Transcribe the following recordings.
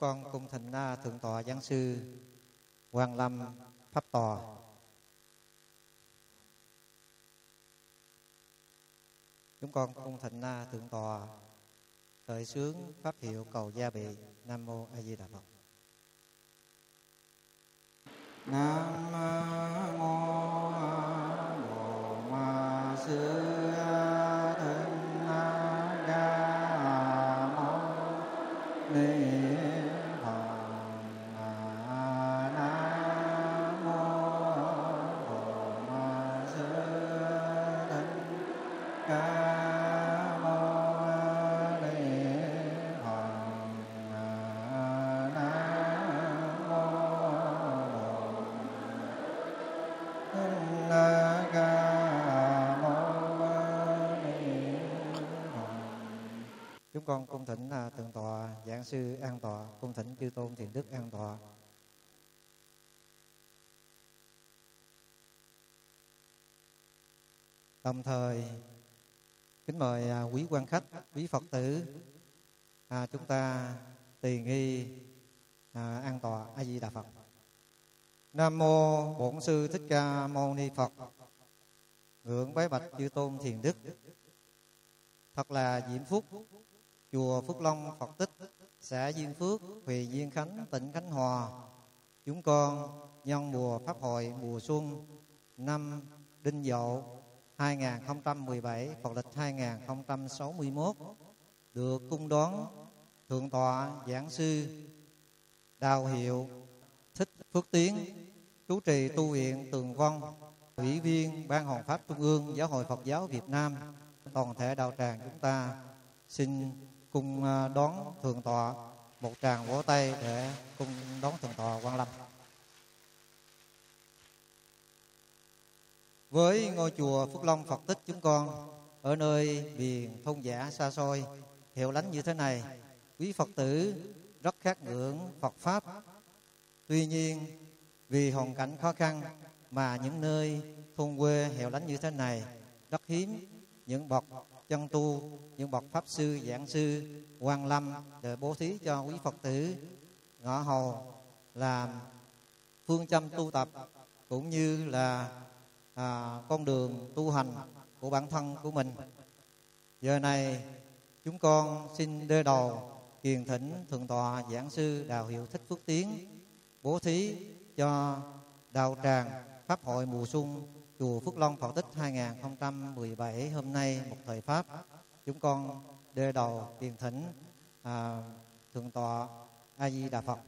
con cung thỉnh Thượng tọa Giảng sư Quang Lâm Pháp Tòa. Chúng con cung thỉnh Thượng tọa khởi xướng pháp hiệu cầu gia bị. Nam mô A Di Đà Phật. Nam mô Bổn Sư Thích Ca Mâu Ni Phật. Nam mô Bổn Sư Thích Ca con cung thỉnh Thượng tọa Giảng sư an tọa, cung thỉnh chư tôn thiền đức an tọa. Đồng thời kính mời quý quan khách, quý Phật tử chúng ta tỳ nghi an tọa. A Di Đà Phật. Nam mô Bổn Sư Thích Ca Mâu Ni Phật. Ngưỡng bái bạch chư tôn thiền đức. Thật là diễm phúc chùa Phước Long Phật Tích, xã Diên Phước, huyện Diên Khánh, tỉnh Khánh Hòa. Chúng con nhân mùa Pháp hội mùa xuân năm Đinh Dậu 2017, Phật lịch 2061, được cung đón Thượng tọa Giảng sư Đạo Hiệu Thích Phước Tiến, chủ trì tu viện Tường Vân, ủy viên Ban Hoằng Pháp Trung ương Giáo hội Phật giáo Việt Nam, toàn thể đạo tràng chúng ta xin cùng đón Thượng tọa một tràng vỗ tay để cùng đón Thượng tọa Quang Lâm. Với ngôi chùa Phước Long Phật Tích chúng con ở nơi miền thôn dã xa xôi hẻo lánh như thế này, quý Phật tử rất khát ngưỡng Phật pháp. Tuy nhiên vì hoàn cảnh khó khăn mà những nơi thôn quê hẻo lánh như thế này rất hiếm những bậc chân tu, những bậc pháp sư, giảng sư Quang Lâm để bố thí cho quý Phật tử ngõ hầu làm phương châm tu tập cũng như là con đường tu hành của bản thân của mình. Giờ này chúng con xin đưa đầu kiền thỉnh Thượng tọa Giảng sư Đạo Hiệu Thích Phước Tiến bố thí cho đạo tràng Pháp hội mùa xuân chùa Phước Long Phật Tích 2017 hôm nay một thời Pháp. Chúng con đưa đầu kiền thỉnh Thượng tọa. A Di Đà Phật.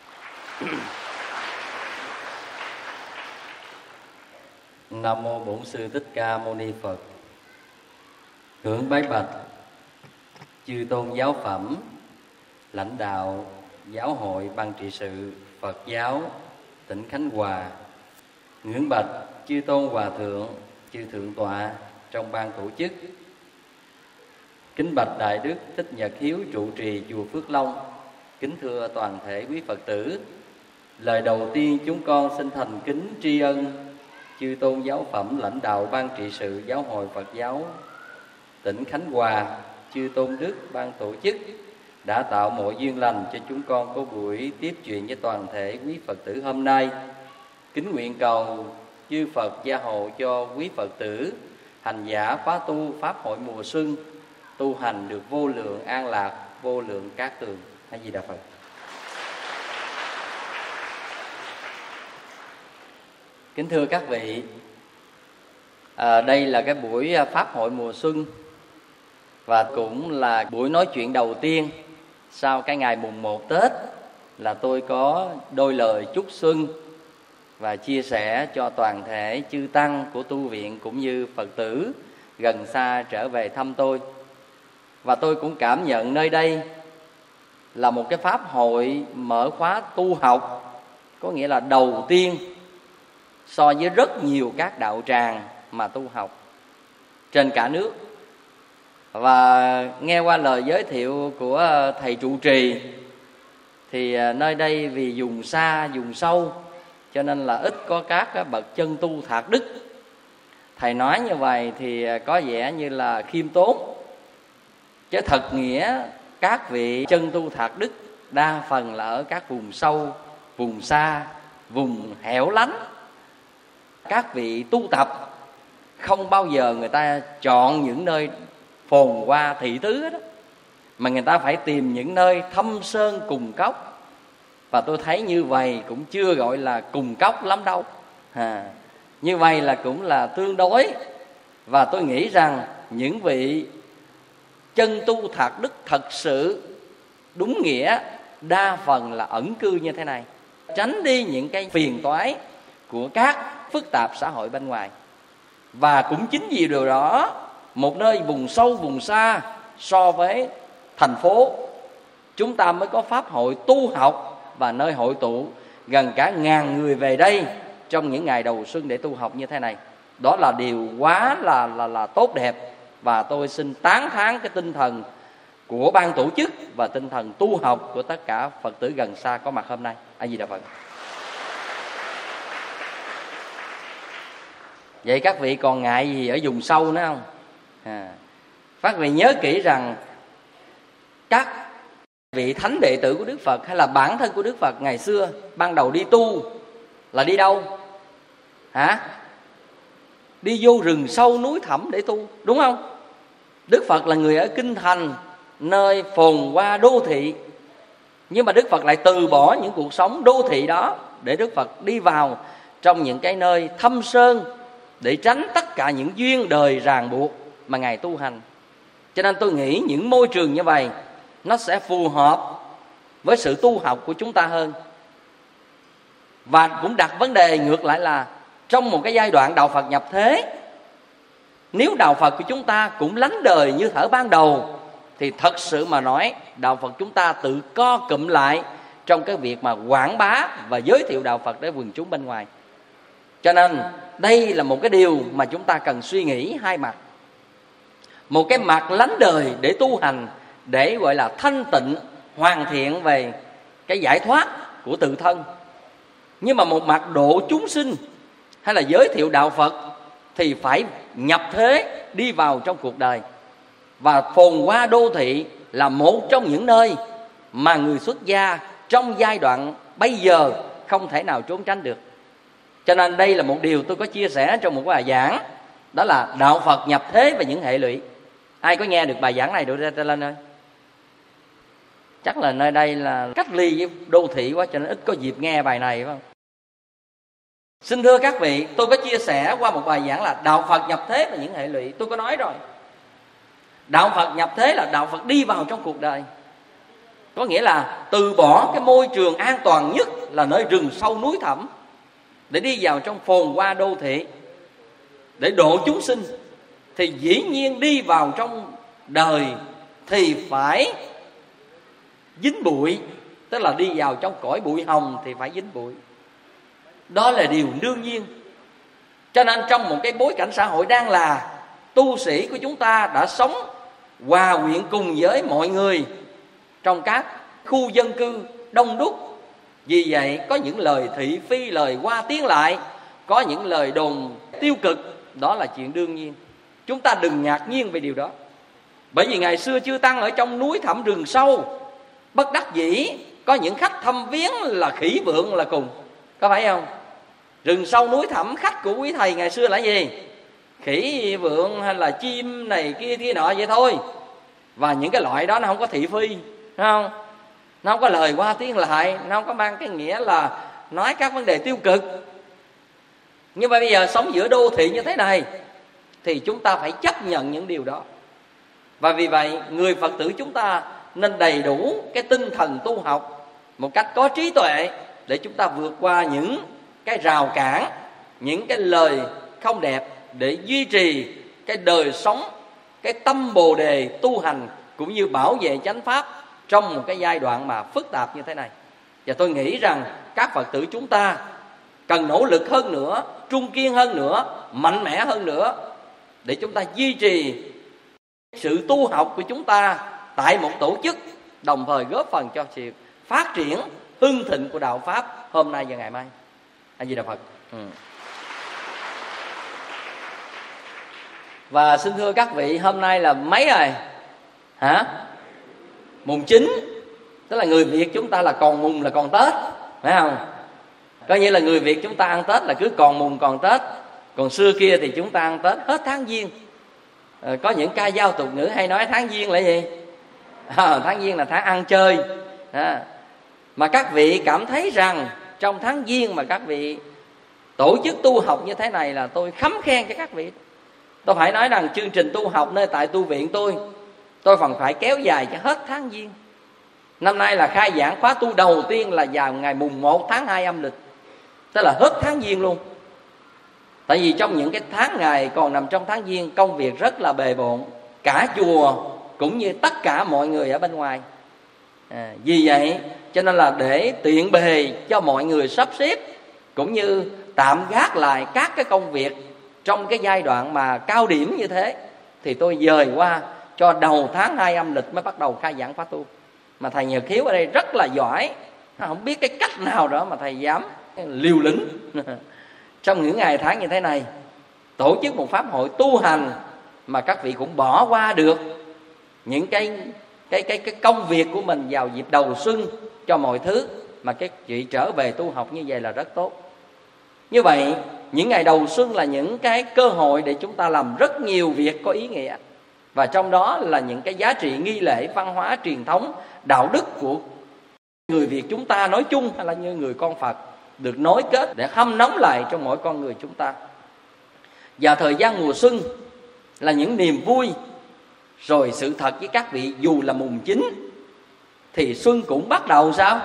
Nam mô Bổn Sư Thích Ca Mâu Ni Phật. Hưởng bái bạch chư tôn giáo phẩm, lãnh đạo giáo hội ban trị sự Phật giáo tỉnh Khánh Hòa. Ngưỡng bạch chư tôn hòa thượng, chư thượng tọa trong ban tổ chức. Kính bạch Đại Đức Thích Nhật Hiếu trụ trì chùa Phước Long. Kính thưa toàn thể quý Phật tử, lời đầu tiên chúng con xin thành kính tri ân chư tôn giáo phẩm, lãnh đạo ban trị sự giáo hội Phật giáo tỉnh Khánh Hòa, chư tôn đức ban tổ chức đã tạo mọi duyên lành cho chúng con có buổi tiếp chuyện với toàn thể quý Phật tử hôm nay. Kính nguyện cầu chư Phật gia hộ cho quý Phật tử hành giả khóa tu pháp hội mùa xuân tu hành được vô lượng an lạc, vô lượng cát tường. A Di Đà Phật. Kính thưa các vị, đây là cái buổi pháp hội mùa xuân và cũng là buổi nói chuyện đầu tiên sau cái ngày mùng 1 Tết, là tôi có đôi lời chúc xuân và chia sẻ cho toàn thể chư tăng của tu viện cũng như Phật tử gần xa trở về thăm tôi. Và tôi cũng cảm nhận nơi đây là một cái pháp hội mở khóa tu học, có nghĩa là đầu tiên so với rất nhiều các đạo tràng mà tu học trên cả nước. Và nghe qua lời giới thiệu của thầy trụ trì thì nơi đây vì vùng xa, vùng sâu cho nên là ít có các bậc chân tu thạc đức. Thầy nói như vậy thì có vẻ như là khiêm tốn, chứ thật nghĩa các vị chân tu thạc đức đa phần là ở các vùng sâu, vùng xa, vùng hẻo lánh. Các vị tu tập không bao giờ người ta chọn những nơi phồn hoa thị tứ hết đó, mà người ta phải tìm những nơi thâm sơn cùng cốc. Và tôi thấy như vậy cũng chưa gọi là cùng cốc lắm đâu. Như vậy là cũng là tương đối. Và tôi nghĩ rằng những vị chân tu thạc đức thật sự đúng nghĩa đa phần là ẩn cư như thế này, tránh đi những cái phiền toái của các phức tạp xã hội bên ngoài. Và cũng chính vì điều đó, một nơi vùng sâu vùng xa so với thành phố, chúng ta mới có pháp hội tu học và nơi hội tụ gần cả 1000 người về đây trong những ngày đầu xuân để tu học như thế này. Đó là điều quá là tốt đẹp. Và tôi xin tán thán cái tinh thần của ban tổ chức và tinh thần tu học của tất cả Phật tử gần xa có mặt hôm nay. A Di Đà Phật. Vậy các vị còn ngại gì ở vùng sâu nữa không? Các vị nhớ kỹ rằng các vị thánh đệ tử của Đức Phật hay là bản thân của Đức Phật ngày xưa ban đầu đi tu là đi đâu? Đi vô rừng sâu núi thẳm để tu, đúng không? Đức Phật là người ở kinh thành, nơi phồn hoa đô thị, nhưng mà Đức Phật lại từ bỏ những cuộc sống đô thị đó để Đức Phật đi vào trong những cái nơi thâm sơn để tránh tất cả những duyên đời ràng buộc mà Ngài tu hành. Cho nên tôi nghĩ những môi trường như vậy nó sẽ phù hợp với sự tu học của chúng ta hơn. Và cũng đặt vấn đề ngược lại là trong một cái giai đoạn đạo Phật nhập thế, nếu đạo Phật của chúng ta cũng lánh đời như thở ban đầu, thì thật sự mà nói đạo Phật chúng ta tự co cụm lại trong cái việc mà quảng bá và giới thiệu đạo Phật đến quần chúng bên ngoài. Cho nên đây là một cái điều mà chúng ta cần suy nghĩ hai mặt. Một cái mặt lánh đời để tu hành, để gọi là thanh tịnh, hoàn thiện về cái giải thoát của tự thân. Nhưng mà một mặt độ chúng sinh hay là giới thiệu đạo Phật thì phải nhập thế, đi vào trong cuộc đời. Và phồn hoa đô thị là một trong những nơi mà người xuất gia trong giai đoạn bây giờ không thể nào trốn tránh được. Cho nên đây là một điều tôi có chia sẻ trong một bài giảng, đó là đạo Phật nhập thế và những hệ lụy. Ai có nghe được bài giảng này đưa ra tay lên ơi? Chắc là nơi đây là cách ly với đô thị quá cho nên ít có dịp nghe bài này, phải không? Xin thưa các vị, tôi có chia sẻ qua một bài giảng là đạo Phật nhập thế và những hệ lụy. Tôi có nói rồi, đạo Phật nhập thế là đạo Phật đi vào trong cuộc đời. Có nghĩa là từ bỏ cái môi trường an toàn nhất là nơi rừng sâu núi thẳm để đi vào trong phồn hoa đô thị để độ chúng sinh. Thì dĩ nhiên đi vào trong đời thì phải dính bụi, tức là đi vào trong cõi bụi hồng thì phải dính bụi. Đó là điều đương nhiên. Cho nên trong một cái bối cảnh xã hội đang là tu sĩ của chúng ta đã sống hòa quyện cùng với mọi người trong các khu dân cư đông đúc. Vì vậy có những lời thị phi, lời qua tiếng lại, có những lời đồn tiêu cực, đó là chuyện đương nhiên. Chúng ta đừng ngạc nhiên về điều đó. Bởi vì ngày xưa chư Tăng ở trong núi thẳm rừng sâu, bất đắc dĩ có những khách thăm viếng là khỉ vượng là cùng. Có phải không? Rừng sâu núi thẳm, khách của quý thầy ngày xưa là gì? Khỉ vượng hay là chim này kia kia nọ vậy thôi. Và những cái loại đó nó không có thị phi, phải không? Nó không có lời qua tiếng lại, nó không có mang cái nghĩa là nói các vấn đề tiêu cực. Nhưng mà bây giờ sống giữa đô thị như thế này thì chúng ta phải chấp nhận những điều đó. Và vì vậy người Phật tử chúng ta nên đầy đủ cái tinh thần tu học một cách có trí tuệ để chúng ta vượt qua những cái rào cản, những cái lời không đẹp để duy trì cái đời sống, cái tâm bồ đề tu hành cũng như bảo vệ chánh pháp trong một cái giai đoạn mà phức tạp như thế này. Và tôi nghĩ rằng các Phật tử chúng ta cần nỗ lực hơn nữa, trung kiên hơn nữa, mạnh mẽ hơn nữa để chúng ta duy trì sự tu học của chúng ta tại một tổ chức, đồng thời góp phần cho sự phát triển hưng thịnh của đạo Pháp hôm nay và ngày mai. A Di Đà Phật. Và xin thưa các vị, hôm nay là mấy rồi? Mùng 9. Tức là người Việt chúng ta là còn mùng là còn Tết, phải không? Coi như là người Việt chúng ta ăn Tết là cứ còn mùng còn Tết. Còn xưa kia thì chúng ta ăn Tết hết tháng Giêng. Có những ca dao tục ngữ hay nói tháng Giêng là gì? Tháng Giêng là tháng ăn chơi. Mà các vị cảm thấy rằng trong tháng Giêng mà các vị tổ chức tu học như thế này là tôi khấm khen cho các vị. Tôi phải nói rằng chương trình tu học nơi tại tu viện tôi phần phải kéo dài cho hết tháng Giêng. Năm nay là khai giảng khóa tu đầu tiên là vào ngày mùng 1 tháng 2 âm lịch, tức là hết tháng Giêng luôn. Tại vì trong những cái tháng ngày còn nằm trong tháng Giêng, công việc rất là bề bộn, cả chùa cũng như tất cả mọi người ở bên ngoài. Vì vậy cho nên là để tiện bề cho mọi người sắp xếp cũng như tạm gác lại các cái công việc trong cái giai đoạn mà cao điểm như thế, thì tôi dời qua cho đầu tháng 2 âm lịch mới bắt đầu khai giảng khóa tu. Mà thầy Nhật Hiếu ở đây rất là giỏi, không biết cái cách nào đó mà thầy dám liều lĩnh trong những ngày tháng như thế này tổ chức một pháp hội tu hành mà các vị cũng bỏ qua được những cái công việc của mình vào dịp đầu xuân cho mọi thứ, mà cái chuyện trở về tu học như vậy là rất tốt. Như vậy những ngày đầu xuân là những cái cơ hội để chúng ta làm rất nhiều việc có ý nghĩa, và trong đó là những cái giá trị nghi lễ, văn hóa, truyền thống, đạo đức của người Việt chúng ta nói chung hay là như người con Phật được nối kết để hâm nóng lại trong mỗi con người chúng ta. Và thời gian mùa xuân là những niềm vui. Rồi sự thật với các vị, dù là mùng 9 thì xuân cũng bắt đầu sao?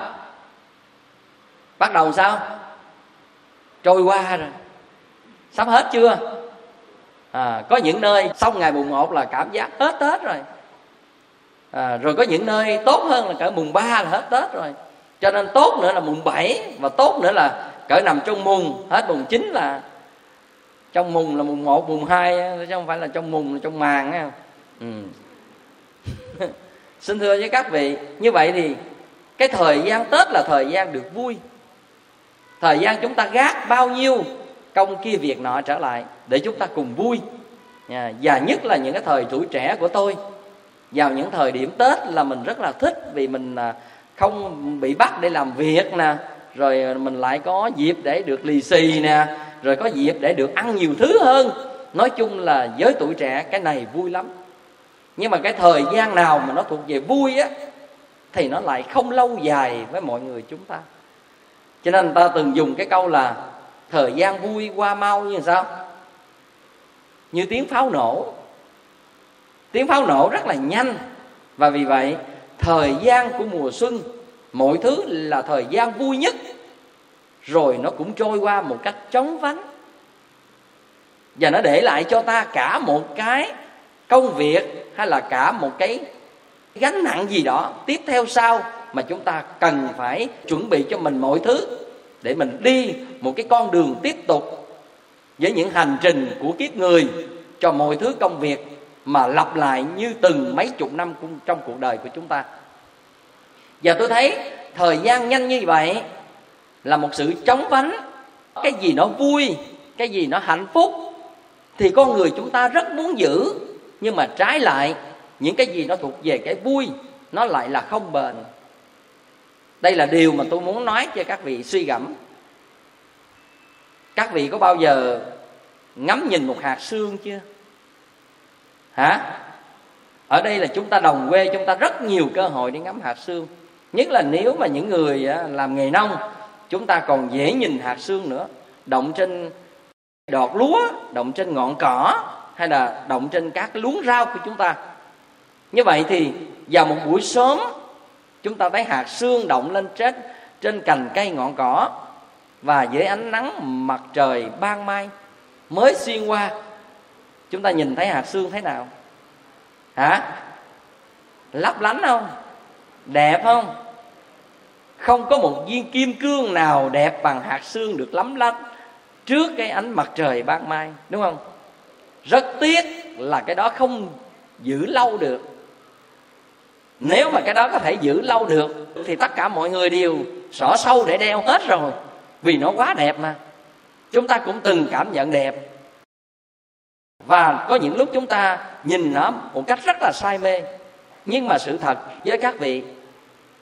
Bắt đầu sao? Trôi qua rồi. Sắp hết chưa? Có những nơi xong ngày mùng 1 là cảm giác hết Tết rồi. Rồi có những nơi tốt hơn là cỡ mùng 3 là hết Tết rồi. Cho nên tốt nữa là mùng 7, và tốt nữa là cỡ nằm trong mùng. Hết mùng 9 là trong mùng là mùng 1, mùng 2, chứ không phải là trong mùng là trong màn á. Xin thưa với các vị, như vậy thì cái thời gian Tết là thời gian được vui. Thời gian chúng ta gác bao nhiêu công kia việc nọ trở lại để chúng ta cùng vui. Và nhất là những cái thời tuổi trẻ của tôi, vào những thời điểm Tết là mình rất là thích, vì mình không bị bắt để làm việc nè, rồi mình lại có dịp để được lì xì nè, rồi có dịp để được ăn nhiều thứ hơn. Nói chung là với tuổi trẻ cái này vui lắm. Nhưng mà cái thời gian nào mà nó thuộc về vui á thì nó lại không lâu dài với mọi người chúng ta. Cho nên người ta từng dùng cái câu là thời gian vui qua mau như sao? Như tiếng pháo nổ. Tiếng pháo nổ rất là nhanh. Và vì vậy thời gian của mùa xuân, mọi thứ là thời gian vui nhất, rồi nó cũng trôi qua một cách chóng vánh. Và nó để lại cho ta cả một cái công việc hay là cả một cái gánh nặng gì đó tiếp theo sau, mà chúng ta cần phải chuẩn bị cho mình mọi thứ để mình đi một cái con đường tiếp tục với những hành trình của kiếp người, cho mọi thứ công việc mà lặp lại như từng mấy chục năm trong cuộc đời của chúng ta. Và tôi thấy thời gian nhanh như vậy là một sự chóng vánh. Cái gì nó vui, cái gì nó hạnh phúc thì con người chúng ta rất muốn giữ. Nhưng mà trái lại, những cái gì nó thuộc về cái vui nó lại là không bền. Đây là điều mà tôi muốn nói cho các vị suy gẫm. Các vị có bao giờ ngắm nhìn một hạt sương chưa? Hả? Ở đây là chúng ta đồng quê, chúng ta rất nhiều cơ hội để ngắm hạt sương. Nhất là nếu mà những người làm nghề nông, chúng ta còn dễ nhìn hạt sương nữa. Động trên đọt lúa, động trên ngọn cỏ, hay là động trên các cái luống rau của chúng ta. Như vậy thì vào một buổi sớm, chúng ta thấy hạt sương động lên trên cành cây ngọn cỏ, và dưới ánh nắng mặt trời ban mai mới xuyên qua, chúng ta nhìn thấy hạt sương thế nào? Hả? Lấp lánh không? Đẹp không? Không có một viên kim cương nào đẹp bằng hạt sương được lấm lánh trước cái ánh mặt trời ban mai, đúng không? Rất tiếc là cái đó không giữ lâu được. Nếu mà cái đó có thể giữ lâu được thì tất cả mọi người đều xỏ sâu để đeo hết rồi, vì nó quá đẹp mà. Chúng ta cũng từng cảm nhận đẹp, và có những lúc chúng ta nhìn nó một cách rất là say mê. Nhưng mà sự thật với các vị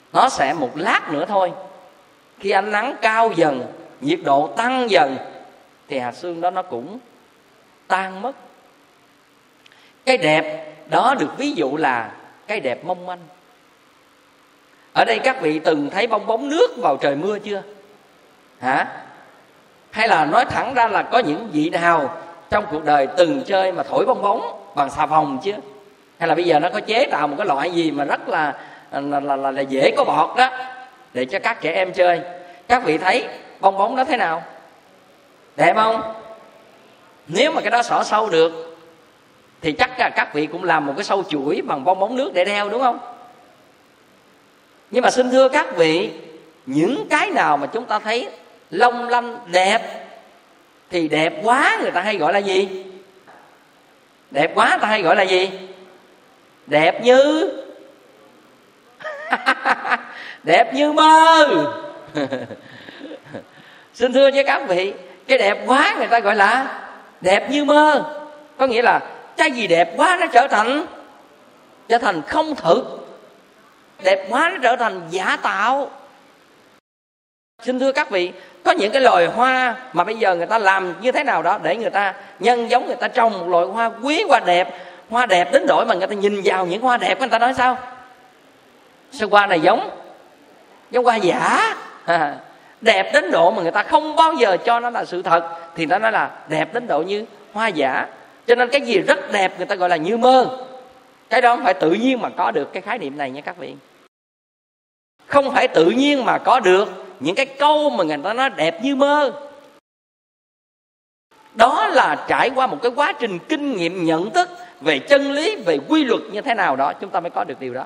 Nó sẽ một lát nữa thôi, khi ánh nắng cao dần, nhiệt độ tăng dần, thì hạt xương đó nó cũng tan mất. Cái đẹp đó được ví dụ là cái đẹp mong manh. Ở đây các vị từng thấy bong bóng nước vào trời mưa chưa? Hả? Hay là nói thẳng ra là có những vị nào trong cuộc đời từng chơi mà thổi bong bóng bằng xà phòng chưa? Hay là bây giờ nó có chế tạo một cái loại gì mà rất là dễ có bọt đó, để cho các trẻ em chơi. Các vị thấy bong bóng đó thế nào? Đẹp không? Nếu mà cái đó xỏ sâu được thì chắc là các vị cũng làm một cái sâu chuỗi bằng bong bóng nước để đeo, đúng không? Nhưng mà xin thưa các vị, những cái nào mà chúng ta thấy long lanh đẹp thì đẹp quá người ta hay gọi là gì? Đẹp quá người ta hay gọi là gì? Đẹp như đẹp như mơ. Xin thưa với các vị, cái đẹp quá người ta gọi là đẹp như mơ. Có nghĩa là cái gì đẹp quá nó trở thành không thực, đẹp quá nó trở thành giả tạo. Xin thưa các vị, có những cái loài hoa mà bây giờ người ta làm như thế nào đó để người ta nhân giống, người ta trồng một loài hoa quý, hoa đẹp đến nỗi mà người ta nhìn vào những hoa đẹp, người ta nói sao? Sao hoa này giống hoa giả? Đẹp đến độ mà người ta không bao giờ cho nó là sự thật, thì nó nói là đẹp đến độ như hoa giả. Cho nên cái gì rất đẹp người ta gọi là như mơ. Cái đó không phải tự nhiên mà có được cái khái niệm này nha các vị. Không phải tự nhiên mà có được những cái câu mà người ta nói đẹp như mơ. Đó là trải qua một cái quá trình kinh nghiệm nhận thức về chân lý, về quy luật như thế nào đó, chúng ta mới có được điều đó.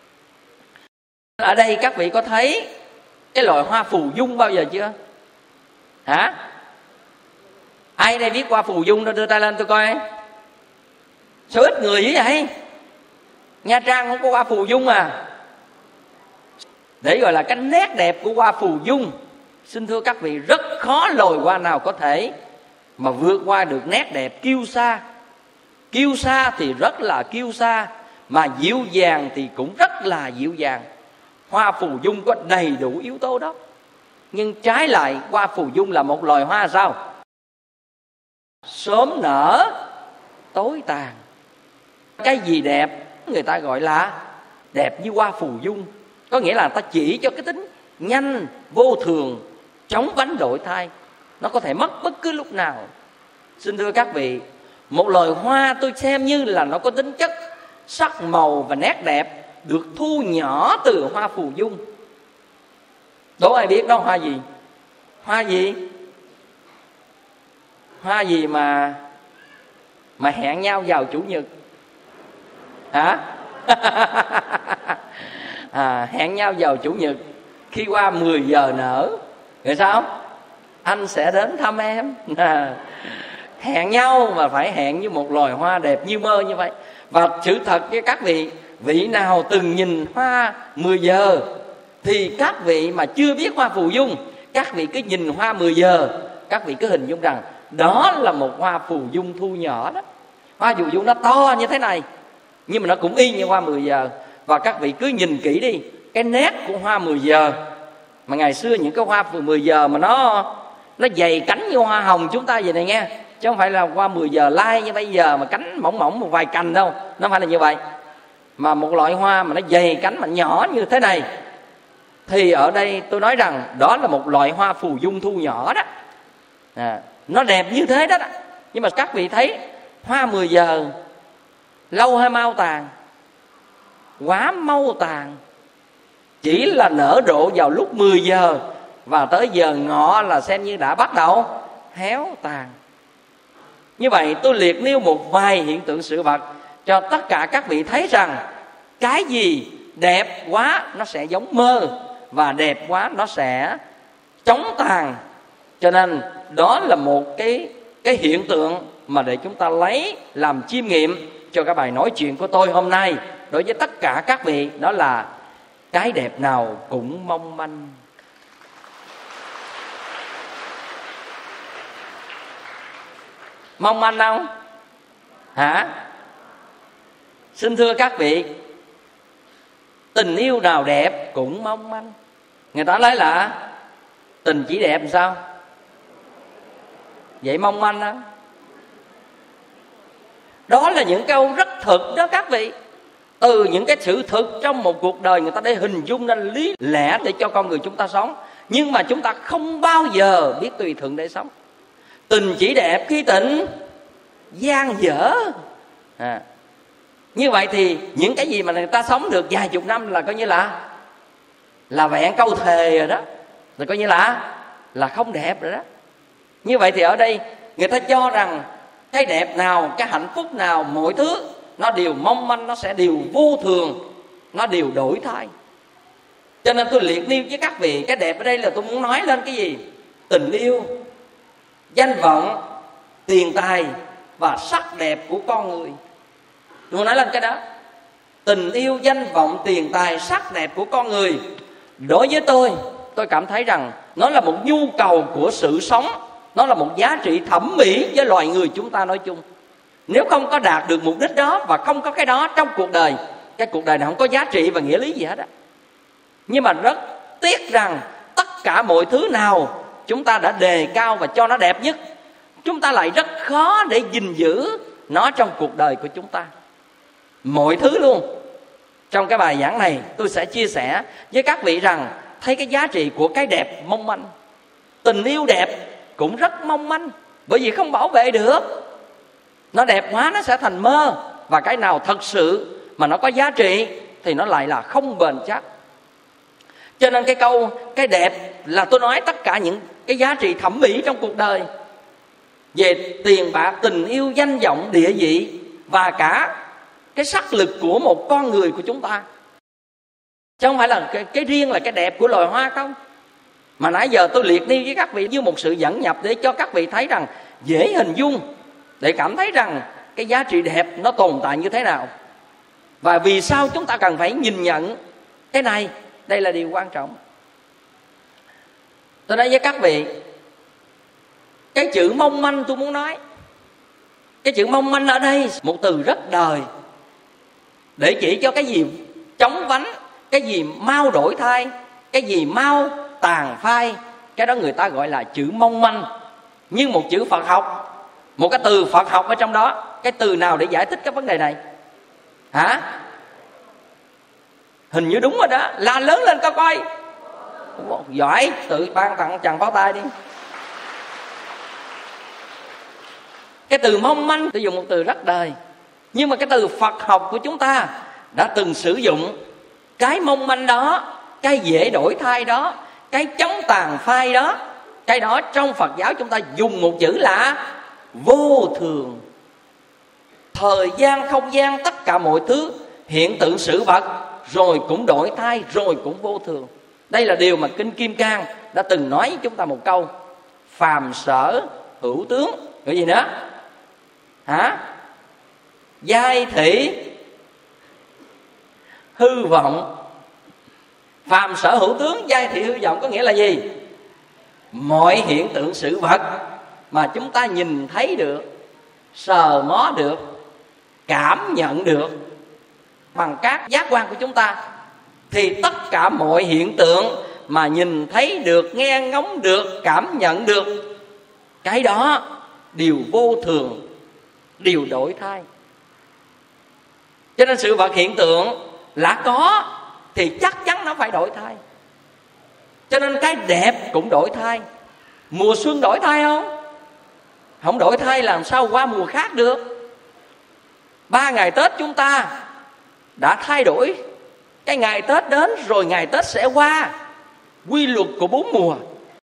Ở đây các vị có thấy cái loài hoa phù dung bao giờ chưa? Hả? Ai đây biết hoa phù dung đó, đưa tay lên tôi coi. Sao ít người dữ vậy? Nha Trang không có hoa phù dung à? Để gọi là cái nét đẹp của hoa phù dung, xin thưa các vị, rất khó loài hoa nào có thể mà vượt qua được nét đẹp kiêu sa. Kiêu sa thì rất là kiêu sa, mà dịu dàng thì cũng rất là dịu dàng. Hoa phù dung có đầy đủ yếu tố đó. Nhưng trái lại, hoa phù dung là một loài hoa sao? Sớm nở tối tàn. Cái gì đẹp người ta gọi là đẹp như hoa phù dung. Có nghĩa là ta chỉ cho cái tính nhanh, vô thường, chóng vánh đổi thay. Nó có thể mất bất cứ lúc nào. Xin thưa các vị, một loài hoa tôi xem như là nó có tính chất sắc màu và nét đẹp được thu nhỏ từ hoa phù dung. Đố ai biết đó hoa gì? Hoa gì? Hoa gì mà hẹn nhau vào chủ nhật? Hả? Hẹn nhau vào chủ nhật, khi qua 10 giờ nở, rồi sao? Anh sẽ đến thăm em. Hẹn nhau mà phải hẹn như một loài hoa đẹp như mơ như vậy. Và sự thật với các vị nào từng nhìn hoa 10 giờ thì các vị mà chưa biết hoa phù dung, các vị cứ nhìn hoa 10 giờ, các vị cứ hình dung rằng đó là một hoa phù dung thu nhỏ đó. Hoa phù dung nó to như thế này, nhưng mà nó cũng y như hoa 10 giờ. Và các vị cứ nhìn kỹ đi, cái nét của hoa 10 giờ. Mà ngày xưa những cái hoa 10 giờ mà nó dày cánh như hoa hồng chúng ta vậy này nghe, chứ không phải là hoa 10 giờ lai như bây giờ mà cánh mỏng mỏng một vài cành đâu. Nó không phải là như vậy. Mà một loại hoa mà nó dày cánh mà nhỏ như thế này, thì ở đây tôi nói rằng đó là một loại hoa phù dung thu nhỏ đó. Nó đẹp như thế đó. Nhưng mà các vị thấy hoa 10 giờ lâu hay mau tàn? Quá mau tàn. Chỉ là nở rộ vào lúc 10 giờ, và tới giờ ngọ là xem như đã bắt đầu héo tàn. Như vậy tôi liệt nêu một vài hiện tượng sự vật cho tất cả các vị thấy rằng cái gì đẹp quá nó sẽ giống mơ, và đẹp quá nó sẽ chóng tàn. Cho nên đó là một cái hiện tượng mà để chúng ta lấy làm chiêm nghiệm cho cái bài nói chuyện của tôi hôm nay đối với tất cả các vị. Đó là cái đẹp nào cũng mong manh. Mong manh không? Hả? Xin thưa các vị, Tình yêu nào đẹp cũng mong manh. Người ta nói là tình chỉ đẹp làm sao? Vậy mong manh đó. Đó là những câu rất thực đó các vị. Từ những cái sự thực trong một cuộc đời, người ta để hình dung ra lý lẽ để cho con người chúng ta sống. Nhưng mà chúng ta không bao giờ biết tùy thuận để sống. Tình chỉ đẹp khi tình gian dở. Như vậy thì những cái gì mà người ta sống được vài chục năm là coi như là vẹn câu thề rồi đó, rồi coi như là không đẹp rồi đó. Như vậy thì ở đây người ta cho rằng cái đẹp nào, cái hạnh phúc nào, mọi thứ nó đều mong manh, nó sẽ đều vô thường, nó đều đổi thay. Cho nên tôi liệt nêu với các vị, cái đẹp ở đây là tôi muốn nói lên cái gì? Tình yêu, danh vọng, tiền tài và sắc đẹp của con người. Tôi muốn nói lên cái đó. Tình yêu, danh vọng, tiền tài, sắc đẹp của con người. Đối với tôi cảm thấy rằng nó là một nhu cầu của sự sống. Nó là một giá trị thẩm mỹ với loài người chúng ta nói chung. Nếu không có đạt được mục đích đó và không có cái đó trong cuộc đời, cái cuộc đời này không có giá trị và nghĩa lý gì hết á. Nhưng mà rất tiếc rằng tất cả mọi thứ nào chúng ta đã đề cao và cho nó đẹp nhất, chúng ta lại rất khó để gìn giữ nó trong cuộc đời của chúng ta. Mọi thứ luôn. Trong cái bài giảng này tôi sẽ chia sẻ với các vị rằng thấy cái giá trị của cái đẹp mong manh. Tình yêu đẹp cũng rất mong manh, bởi vì không bảo vệ được. Nó đẹp quá nó sẽ thành mơ. Và cái nào thật sự mà nó có giá trị thì nó lại là không bền chắc. Cho nên cái câu cái đẹp là tôi nói tất cả những cái giá trị thẩm mỹ trong cuộc đời, về tiền bạc, tình yêu, danh vọng, địa vị và cả cái sắc lực của một con người của chúng ta. Chứ không phải là cái riêng là cái đẹp của loài hoa không. Mà nãy giờ tôi liệt đi với các vị như một sự dẫn nhập để cho các vị thấy rằng dễ hình dung, để cảm thấy rằng cái giá trị đẹp nó tồn tại như thế nào. Và vì sao chúng ta cần phải nhìn nhận cái này. Đây là điều quan trọng. Tôi nói với các vị, cái chữ mong manh tôi muốn nói. Cái chữ mong manh ở đây một từ rất đời, để chỉ cho cái gì chóng vánh, cái gì mau đổi thay, cái gì mau tàn phai. Cái đó người ta gọi là chữ mong manh. Nhưng một chữ Phật học, một cái từ Phật học ở trong đó, cái từ nào để giải thích cái vấn đề này? Hả? Hình như đúng rồi đó. La lớn lên coi coi. Giỏi, tự ban tặng chàng pháo tay đi. Cái từ mong manh tôi dùng một từ rất đời, nhưng mà cái từ Phật học của chúng ta đã từng sử dụng cái mong manh đó, cái dễ đổi thay đó, cái chống tàn phai đó. Cái đó trong Phật giáo chúng ta dùng một chữ là vô thường. Thời gian, không gian, tất cả mọi thứ, hiện tượng sự vật, rồi cũng đổi thay, rồi cũng vô thường. Đây là điều mà Kinh Kim Cang đã từng nói với chúng ta một câu: phàm sở hữu tướng. Cái gì nữa? Hả? Giai thị hư vọng. Phàm sở hữu tướng, giai thị hư vọng có nghĩa là gì? Mọi hiện tượng sự vật mà chúng ta nhìn thấy được, sờ mó được, cảm nhận được bằng các giác quan của chúng ta, thì tất cả mọi hiện tượng mà nhìn thấy được, nghe ngóng được, cảm nhận được, cái đó đều vô thường, đều đổi thay. Cho nên sự vật hiện tượng là có thì chắc chắn nó phải đổi thay. Cho nên cái đẹp cũng đổi thay. Mùa xuân đổi thay không? Không đổi thay làm sao qua mùa khác được. 3 ngày Tết chúng ta đã thay đổi. Cái ngày Tết đến rồi ngày Tết sẽ qua. Quy luật của 4 mùa.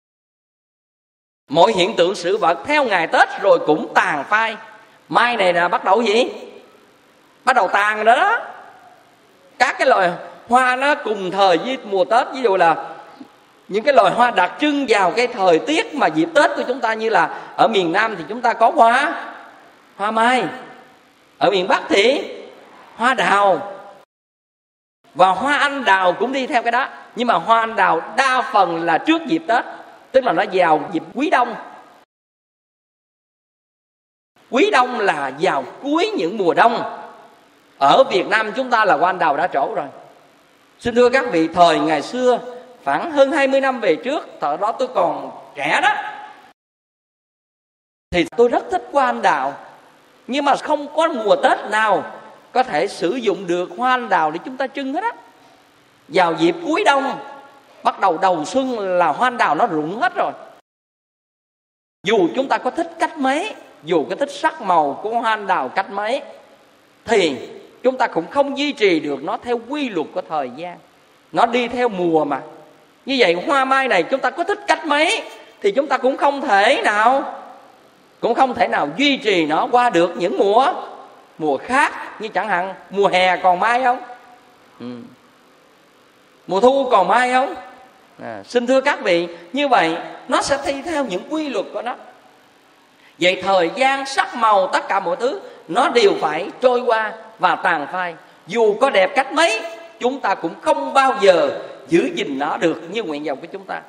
Mọi hiện tượng sự vật theo ngày Tết rồi cũng tàn phai. Mai này là bắt đầu gì? Bắt đầu tàn rồi đó. Các cái loài hoa nó cùng thời với mùa Tết. Ví dụ là những cái loài hoa đặc trưng vào cái thời tiết mà dịp Tết của chúng ta, như là ở miền Nam thì chúng ta có hoa mai, ở miền Bắc thì hoa đào, và hoa anh đào cũng đi theo cái đó. Nhưng mà hoa anh đào đa phần là trước dịp Tết, tức là nó vào dịp Quý Đông. Quý Đông là vào cuối những mùa đông. Ở Việt Nam chúng ta là hoa anh đào đã trổ rồi. Xin thưa các vị, thời ngày xưa khoảng hơn 20 năm về trước, thời đó tôi còn trẻ đó, thì tôi rất thích hoa anh đào. Nhưng mà không có mùa Tết nào có thể sử dụng được hoa anh đào để chúng ta trưng hết á. Vào dịp cuối đông, bắt đầu đầu xuân là hoa anh đào nó rụng hết rồi. Dù chúng ta có thích cách mấy, dù có thích sắc màu của hoa anh đào cách mấy, thì chúng ta cũng không duy trì được nó theo quy luật của thời gian. Nó đi theo mùa mà. Như vậy hoa mai này chúng ta có thích cách mấy thì chúng ta cũng không thể nào duy trì nó qua được những mùa khác. Như chẳng hạn mùa hè còn mai không? Mùa thu còn mai không? Xin thưa các vị, như vậy nó sẽ thi theo những quy luật của nó. Vậy thời gian, sắc màu, tất cả mọi thứ nó đều phải trôi qua và tàn phai. Dù có đẹp cách mấy, chúng ta cũng không bao giờ giữ gìn nó được như nguyện vọng của chúng ta.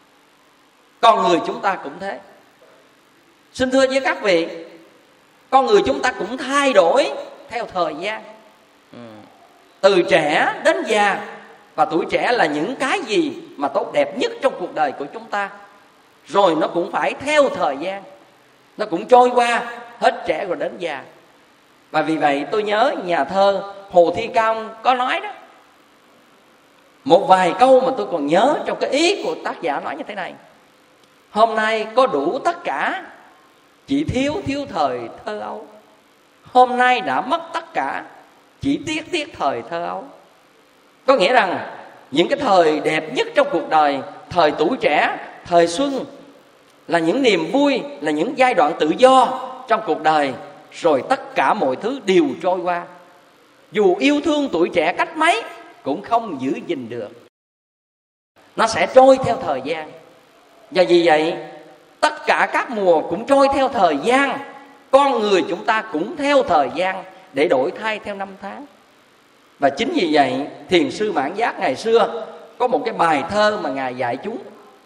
Con người chúng ta cũng thế. Xin thưa với các vị, con người chúng ta cũng thay đổi theo thời gian, từ trẻ đến già. Và tuổi trẻ là những cái gì mà tốt đẹp nhất trong cuộc đời của chúng ta. Rồi nó cũng phải theo thời gian, nó cũng trôi qua, hết trẻ rồi đến già. Và vì vậy tôi nhớ nhà thơ Hồ Thi Cao có nói đó, một vài câu mà tôi còn nhớ trong cái ý của tác giả nói như thế này: hôm nay có đủ tất cả, chỉ thiếu thời thơ ấu. Hôm nay đã mất tất cả, chỉ tiếc thời thơ ấu. Có nghĩa rằng những cái thời đẹp nhất trong cuộc đời, thời tuổi trẻ, thời xuân, là những niềm vui, là những giai đoạn tự do trong cuộc đời. Rồi tất cả mọi thứ đều trôi qua. Dù yêu thương tuổi trẻ cách mấy cũng không giữ gìn được, nó sẽ trôi theo thời gian. Và vì vậy tất cả các mùa cũng trôi theo thời gian. Con người chúng ta cũng theo thời gian để đổi thay theo năm tháng. Và chính vì vậy Thiền sư Mãn Giác ngày xưa có một cái bài thơ mà Ngài dạy chúng.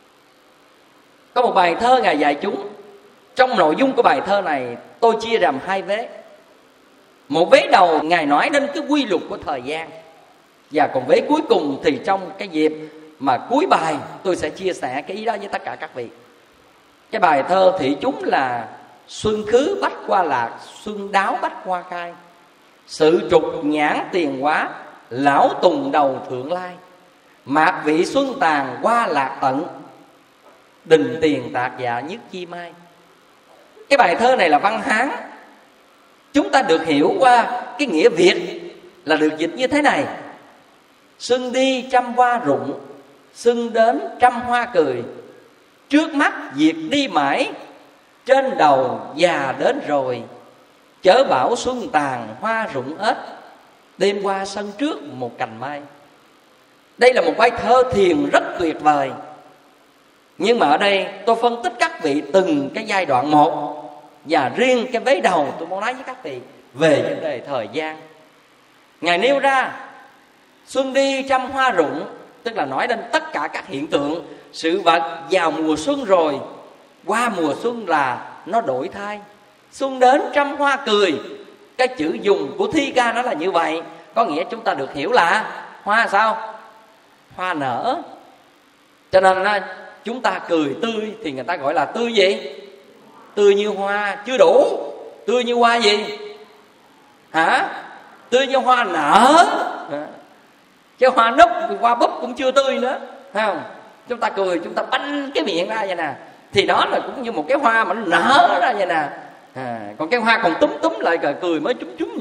Có một bài thơ Ngài dạy chúng. Trong nội dung của bài thơ này tôi chia làm hai vế. Một vế đầu Ngài nói đến cái quy luật của thời gian, và còn vế cuối cùng thì trong cái dịp mà cuối bài tôi sẽ chia sẻ cái ý đó với tất cả các vị. Cái bài thơ thị chúng là: xuân khứ bách hoa lạc, xuân đáo bách hoa khai. Sự trục nhãn tiền hóa, lão tùng đầu thượng lai. Mạc vị xuân tàn hoa lạc tận, đình tiền tạc dạ nhất chi mai. Cái bài thơ này là văn Hán. Chúng ta được hiểu qua cái nghĩa Việt là được dịch như thế này: xuân đi trăm hoa rụng, xuân đến trăm hoa cười. Trước mắt việc đi mãi, trên đầu già đến rồi. Chớ bảo xuân tàn hoa rụng hết, đêm qua sân trước một cành mai. Đây là một bài thơ thiền rất tuyệt vời. Nhưng mà ở đây tôi phân tích các vị từng cái giai đoạn một. Và riêng cái vế đầu tôi muốn nói với các vị về vấn đề thời gian. Ngài nêu ra xuân đi trăm hoa rụng, tức là nói đến tất cả các hiện tượng, sự vật vào mùa xuân rồi, qua mùa xuân là nó đổi thay. Xuân đến trăm hoa cười. Cái chữ dùng của Thi Ca nó là như vậy. Có nghĩa chúng ta được hiểu là hoa sao? Hoa nở. Cho nên chúng ta cười tươi thì người ta gọi là tươi gì? Tươi như hoa chưa đủ. Tươi như hoa gì? Hả? Tươi như hoa nở. Chứ hoa núp, hoa búp cũng chưa tươi nữa, thấy không? Chúng ta cười, chúng ta banh cái miệng ra vậy nè, thì đó là cũng như một cái hoa mà nó nở ra vậy nè. Còn cái hoa còn túm lại cười mới chúm.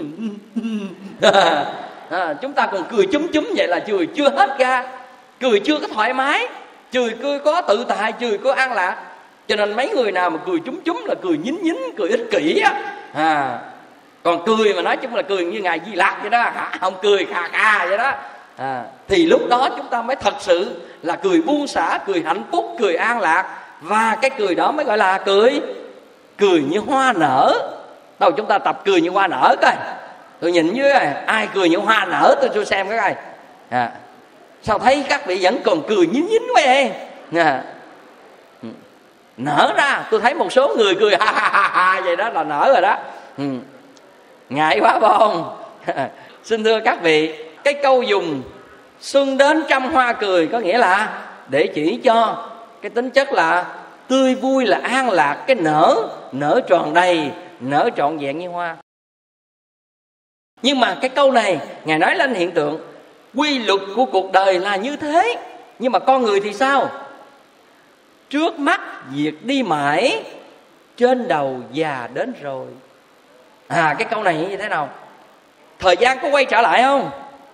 Chúng ta còn cười chúm vậy là cười chưa hết ga, cười chưa có thoải mái, cười có tự tại, cười có an lạc. Cho nên mấy người nào mà cười chúm là cười nhín, cười ích kỷ á. Còn cười mà nói chung là cười như Ngài Di Lặc vậy đó, không cười khà vậy đó. Thì lúc đó chúng ta mới thật sự là cười buông xả, cười hạnh phúc, cười an lạc. Và cái cười đó mới gọi là cười như hoa nở. Đâu chúng ta tập cười như hoa nở coi. Tôi nhìn dưới này, ai cười như hoa nở tôi xem cái coi. Sao thấy các vị vẫn còn cười nhín quá vậy? Nở ra, tôi thấy một số người cười ha vậy đó là nở rồi đó. Ngại quá phải không? Xin thưa các vị, cái câu dùng Xuân đến trăm hoa cười, có nghĩa là để chỉ cho cái tính chất là tươi vui, là an lạc, cái nở tròn đầy, nở trọn vẹn như hoa. Nhưng mà cái câu này Ngài nói lên hiện tượng quy luật của cuộc đời là như thế. Nhưng mà con người thì sao? Trước mắt việc đi mãi, trên đầu già đến rồi. Cái câu này như thế nào? Thời gian có quay trở lại không?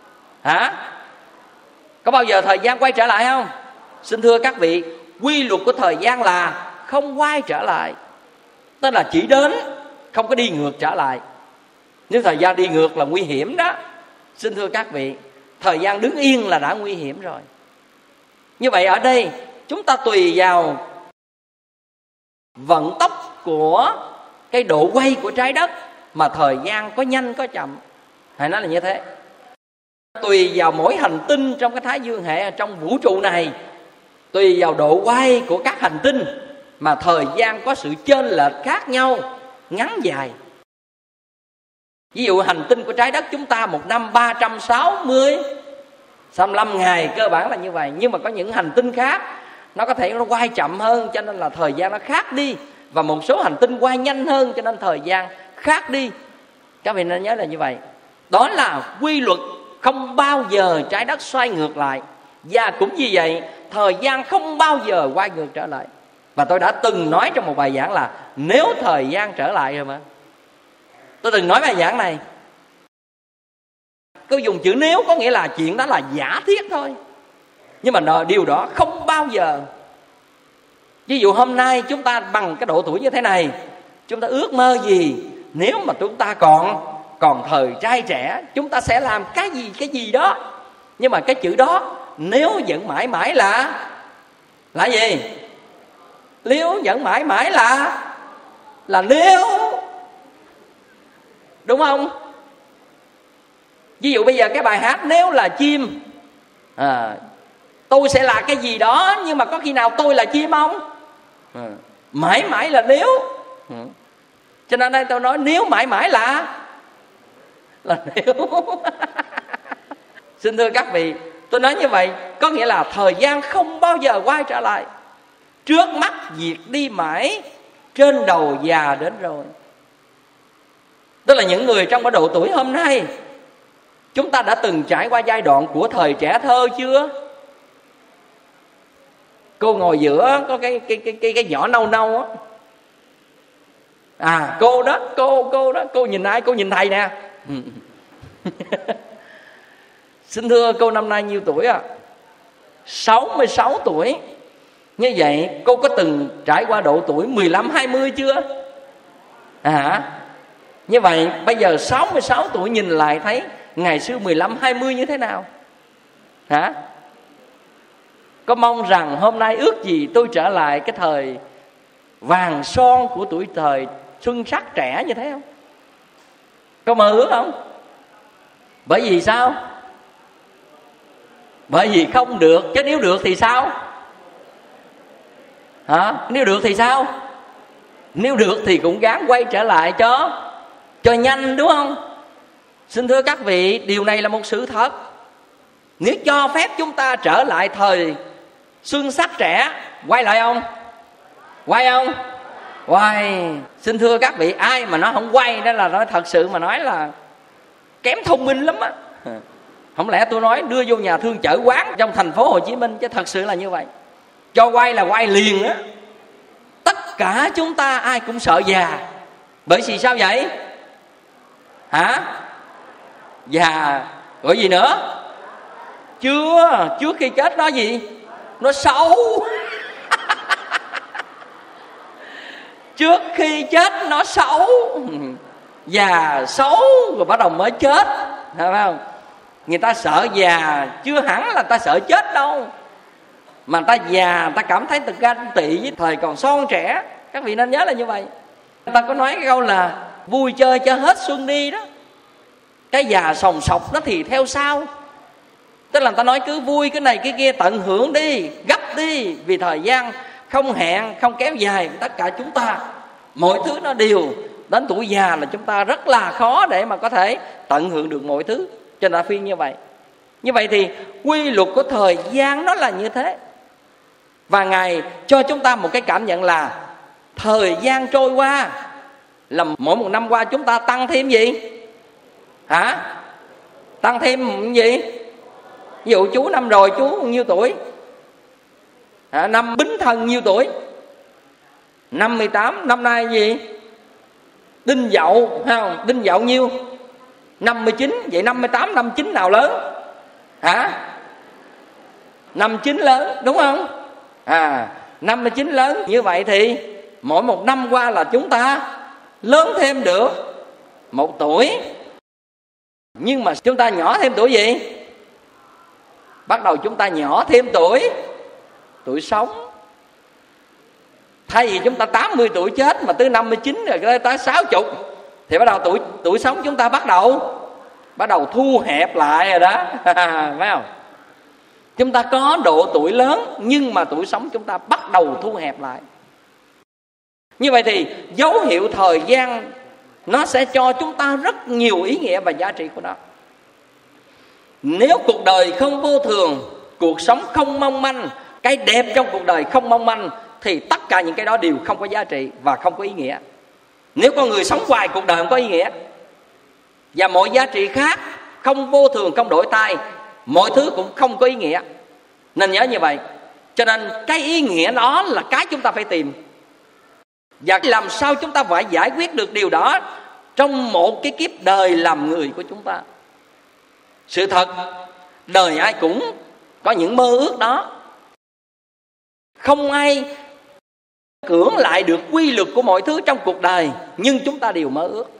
Có bao giờ thời gian quay trở lại không? Xin thưa các vị, quy luật của thời gian là không quay trở lại, tức là chỉ đến, không có đi ngược trở lại. Nếu thời gian đi ngược là nguy hiểm đó. Xin thưa các vị, thời gian đứng yên là đã nguy hiểm rồi. Như vậy ở đây chúng ta tùy vào vận tốc của cái độ quay của trái đất mà thời gian có nhanh có chậm. Hãy nói là như thế. Tùy vào mỗi hành tinh trong cái Thái Dương hệ, trong vũ trụ này, tùy vào độ quay của các hành tinh mà thời gian có sự chênh lệch khác nhau, ngắn dài. Ví dụ hành tinh của trái đất chúng ta một năm 365 ngày, cơ bản là như vậy. Nhưng mà có những hành tinh khác nó có thể nó quay chậm hơn, cho nên là thời gian nó khác đi. Và một số hành tinh quay nhanh hơn, cho nên thời gian khác đi. Các vị nên nhớ là như vậy. Đó là quy luật, không bao giờ trái đất xoay ngược lại. Và cũng vì vậy, thời gian không bao giờ quay ngược trở lại. Và tôi đã từng nói trong một bài giảng là nếu thời gian trở lại rồi mà. Tôi từng nói bài giảng này. Tôi dùng chữ nếu có nghĩa là chuyện đó là giả thiết thôi. Nhưng mà điều đó không bao giờ. Ví dụ hôm nay chúng ta bằng cái độ tuổi như thế này, chúng ta ước mơ gì? Nếu mà chúng ta còn thời trai trẻ, chúng ta sẽ làm cái gì đó. Nhưng mà cái chữ đó nếu vẫn mãi mãi là gì? Nếu vẫn mãi mãi là nếu. Đúng không? Ví dụ bây giờ cái bài hát nếu là chim, tôi sẽ là cái gì đó, nhưng mà có khi nào tôi là chim không? Mãi mãi là nếu. Cho nên đây tôi nói nếu mãi mãi là nếu. Xin thưa các vị, tôi nói như vậy có nghĩa là thời gian không bao giờ quay trở lại. Trước mắt việc đi mãi, trên đầu già đến rồi. Tức là những người trong cái độ tuổi hôm nay, chúng ta đã từng trải qua giai đoạn của thời trẻ thơ chưa? Cô ngồi giữa có cái nhỏ nâu nâu á. Cô đó, cô nhìn ai? Cô nhìn thầy nè. Xin thưa cô năm nay nhiêu tuổi à? 66 tuổi. Như vậy cô có từng trải qua độ tuổi 15-20 chưa? Như vậy bây giờ 66 tuổi nhìn lại thấy ngày xưa 15-20 như thế nào? Có mong rằng hôm nay ước gì tôi trở lại cái thời vàng son của tuổi thời xuân sắc trẻ như thế không? Có mơ ước không? Bởi vì sao? Bởi vì không được. Chứ nếu được thì sao? Nếu được thì sao? Nếu được thì cũng gắng quay trở lại cho nhanh, đúng không? Xin thưa các vị, điều này là một sự thật. Nếu cho phép chúng ta trở lại thời xuân sắc trẻ, quay lại không? Quay không? Quay. Xin thưa các vị, ai mà nó không quay đó là nói thật sự mà nói là kém thông minh lắm á. Không lẽ tôi nói đưa vô nhà thương chở quán trong thành phố Hồ Chí Minh, chứ thật sự là như vậy. Cho quay là quay liền á. Tất cả chúng ta ai cũng sợ già. Bởi vì sao vậy? Già gọi gì nữa? Trước khi chết nó gì? Nó xấu. Trước khi chết nó xấu. Già xấu rồi bắt đầu mới chết, phải không? Người ta sợ già chưa hẳn là ta sợ chết đâu, mà ta già ta cảm thấy ta ganh tị với thời còn son trẻ. Các vị nên nhớ là như vậy. Ta có nói cái câu là vui chơi cho hết xuân đi đó, cái già sòng sọc nó thì theo sau. Tức là ta nói cứ vui cái này cái kia, tận hưởng đi, gấp đi. Vì thời gian không hẹn, không kéo dài. Tất cả chúng ta mọi thứ nó đều đến tuổi già là chúng ta rất là khó để mà có thể tận hưởng được mọi thứ. Cho nên ta khuyên như vậy. Như vậy thì quy luật của thời gian nó là như thế. Và Ngài cho chúng ta một cái cảm nhận là thời gian trôi qua, là mỗi một năm qua chúng ta tăng thêm gì? Hả? Tăng thêm gì? Ví dụ chú năm rồi chú bao nhiêu tuổi? Năm Bính Thân nhiêu tuổi? 58. Năm nay gì? Đinh Dậu, thấy không? Đinh Dậu nhiêu? 59. Vậy 58, 59 nào lớn? Hả? 59 lớn, đúng không? 59 lớn. Như vậy thì mỗi một năm qua là chúng ta lớn thêm được 1 tuổi. Nhưng mà chúng ta nhỏ thêm tuổi gì? Bắt đầu chúng ta nhỏ thêm tuổi sống. Thay vì chúng ta 80 tuổi chết mà tới 59 rồi tới 60 thì bắt đầu tuổi sống chúng ta bắt đầu thu hẹp lại rồi đó. Phải không? Chúng ta có độ tuổi lớn nhưng mà tuổi sống chúng ta bắt đầu thu hẹp lại. Như vậy thì dấu hiệu thời gian nó sẽ cho chúng ta rất nhiều ý nghĩa và giá trị của nó. Nếu cuộc đời không vô thường, cuộc sống không mong manh, cái đẹp trong cuộc đời không mong manh, thì tất cả những cái đó đều không có giá trị và không có ý nghĩa. Nếu con người sống hoài cuộc đời không có ý nghĩa, và mọi giá trị khác không vô thường, không đổi thay, mọi thứ cũng không có ý nghĩa. Nên nhớ như vậy. Cho nên cái ý nghĩa đó là cái chúng ta phải tìm. Và làm sao chúng ta phải giải quyết được điều đó trong một cái kiếp đời làm người của chúng ta. Sự thật, đời ai cũng có những mơ ước đó. Không ai cưỡng lại được quy luật của mọi thứ trong cuộc đời, nhưng chúng ta đều mơ ước.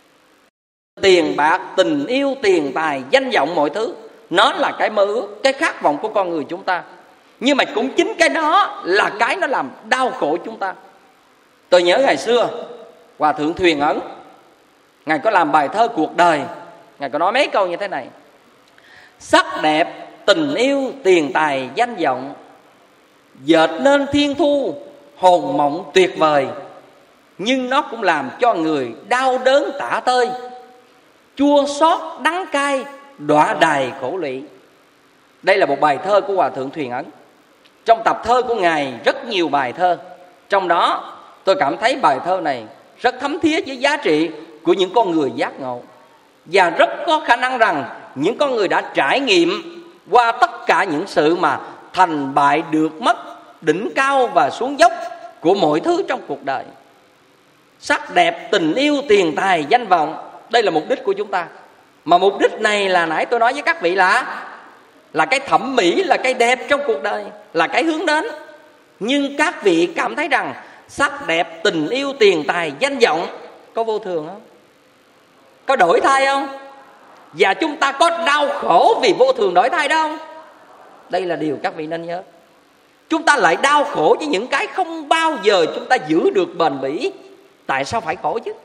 Tiền bạc, tình yêu, tiền tài, danh vọng, mọi thứ, nó là cái mơ ước, cái khát vọng của con người chúng ta. Nhưng mà cũng chính cái đó là cái nó làm đau khổ chúng ta. Tôi nhớ ngày xưa Hòa Thượng Thuyền Ấn, Ngài có làm bài thơ cuộc đời. Ngài có nói mấy câu như thế này: sắc đẹp, tình yêu, tiền tài, danh vọng, dệt nên thiên thu, hồn mộng tuyệt vời, nhưng nó cũng làm cho người đau đớn tả tơi, chua xót đắng cay, đọa đày khổ lụy. Đây là một bài thơ của Hòa Thượng Thuyền Ấn. Trong tập thơ của Ngài rất nhiều bài thơ. Trong đó tôi cảm thấy bài thơ này rất thấm thía với giá trị của những con người giác ngộ. Và rất có khả năng rằng những con người đã trải nghiệm qua tất cả những sự mà thành bại, được mất, đỉnh cao và xuống dốc của mọi thứ trong cuộc đời. Sắc đẹp, tình yêu, tiền tài, danh vọng, đây là mục đích của chúng ta. Mà mục đích này là nãy tôi nói với các vị là cái thẩm mỹ, là cái đẹp trong cuộc đời, là cái hướng đến. Nhưng các vị cảm thấy rằng sắc đẹp, tình yêu, tiền tài, danh vọng có vô thường không? Có đổi thay không? Và chúng ta có đau khổ vì vô thường đổi thay đâu không? Đây là điều các vị nên nhớ. Chúng ta lại đau khổ với những cái không bao giờ chúng ta giữ được bền bỉ. Tại sao phải khổ chứ?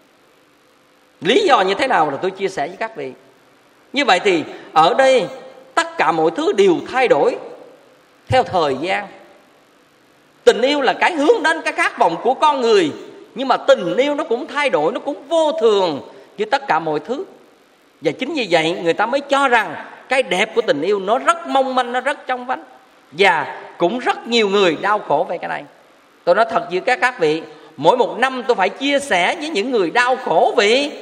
Lý do như thế nào là tôi chia sẻ với các vị. Như vậy thì ở đây tất cả mọi thứ đều thay đổi theo thời gian. Tình yêu là cái hướng đến cái khát vọng của con người, nhưng mà tình yêu nó cũng thay đổi, nó cũng vô thường như tất cả mọi thứ. Và chính vì vậy người ta mới cho rằng cái đẹp của tình yêu nó rất mong manh, nó rất trong vánh. Và cũng rất nhiều người đau khổ về cái này. Tôi nói thật với các vị, mỗi một năm tôi phải chia sẻ với những người đau khổ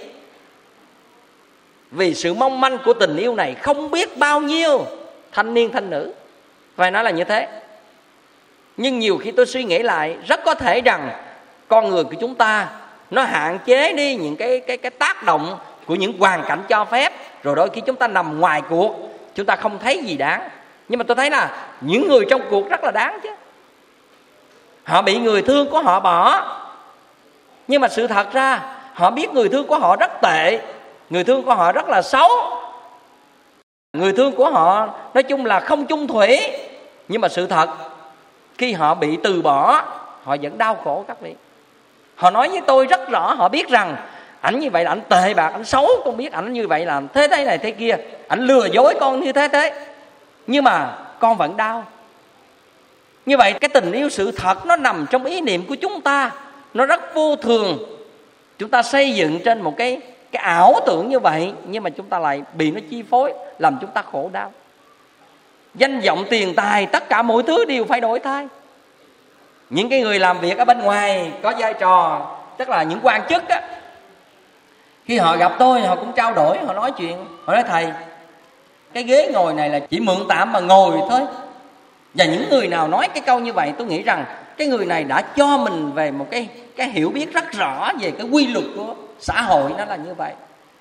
vì sự mong manh của tình yêu này. Không biết bao nhiêu thanh niên thanh nữ, phải nói là như thế. Nhưng nhiều khi tôi suy nghĩ lại, rất có thể rằng con người của chúng ta nó hạn chế đi những cái tác động của những hoàn cảnh cho phép. Rồi đôi khi chúng ta nằm ngoài cuộc, chúng ta không thấy gì đáng. Nhưng mà tôi thấy là những người trong cuộc rất là đáng chứ. Họ bị người thương của họ bỏ, nhưng mà sự thật ra họ biết người thương của họ rất tệ, người thương của họ rất là xấu, người thương của họ nói chung là không chung thủy. Nhưng mà sự thật khi họ bị từ bỏ, họ vẫn đau khổ các vị. Họ nói với tôi rất rõ, họ biết rằng ảnh như vậy là ảnh tệ bạc, ảnh xấu, con biết ảnh như vậy là thế này thế kia, ảnh lừa dối con như thế. Nhưng mà con vẫn đau. Như vậy cái tình yêu sự thật nó nằm trong ý niệm của chúng ta, nó rất vô thường. Chúng ta xây dựng trên một cái ảo tưởng như vậy, nhưng mà chúng ta lại bị nó chi phối, làm chúng ta khổ đau. Danh vọng, tiền tài, tất cả mọi thứ đều phải đổi thay. Những cái người làm việc ở bên ngoài có vai trò, tức là những quan chức á, khi họ gặp tôi họ cũng trao đổi, họ nói chuyện. Họ nói thầy, cái ghế ngồi này là chỉ mượn tạm mà ngồi thôi. Và những người nào nói cái câu như vậy, tôi nghĩ rằng cái người này đã cho mình về một cái hiểu biết rất rõ về cái quy luật của xã hội, nó là như vậy.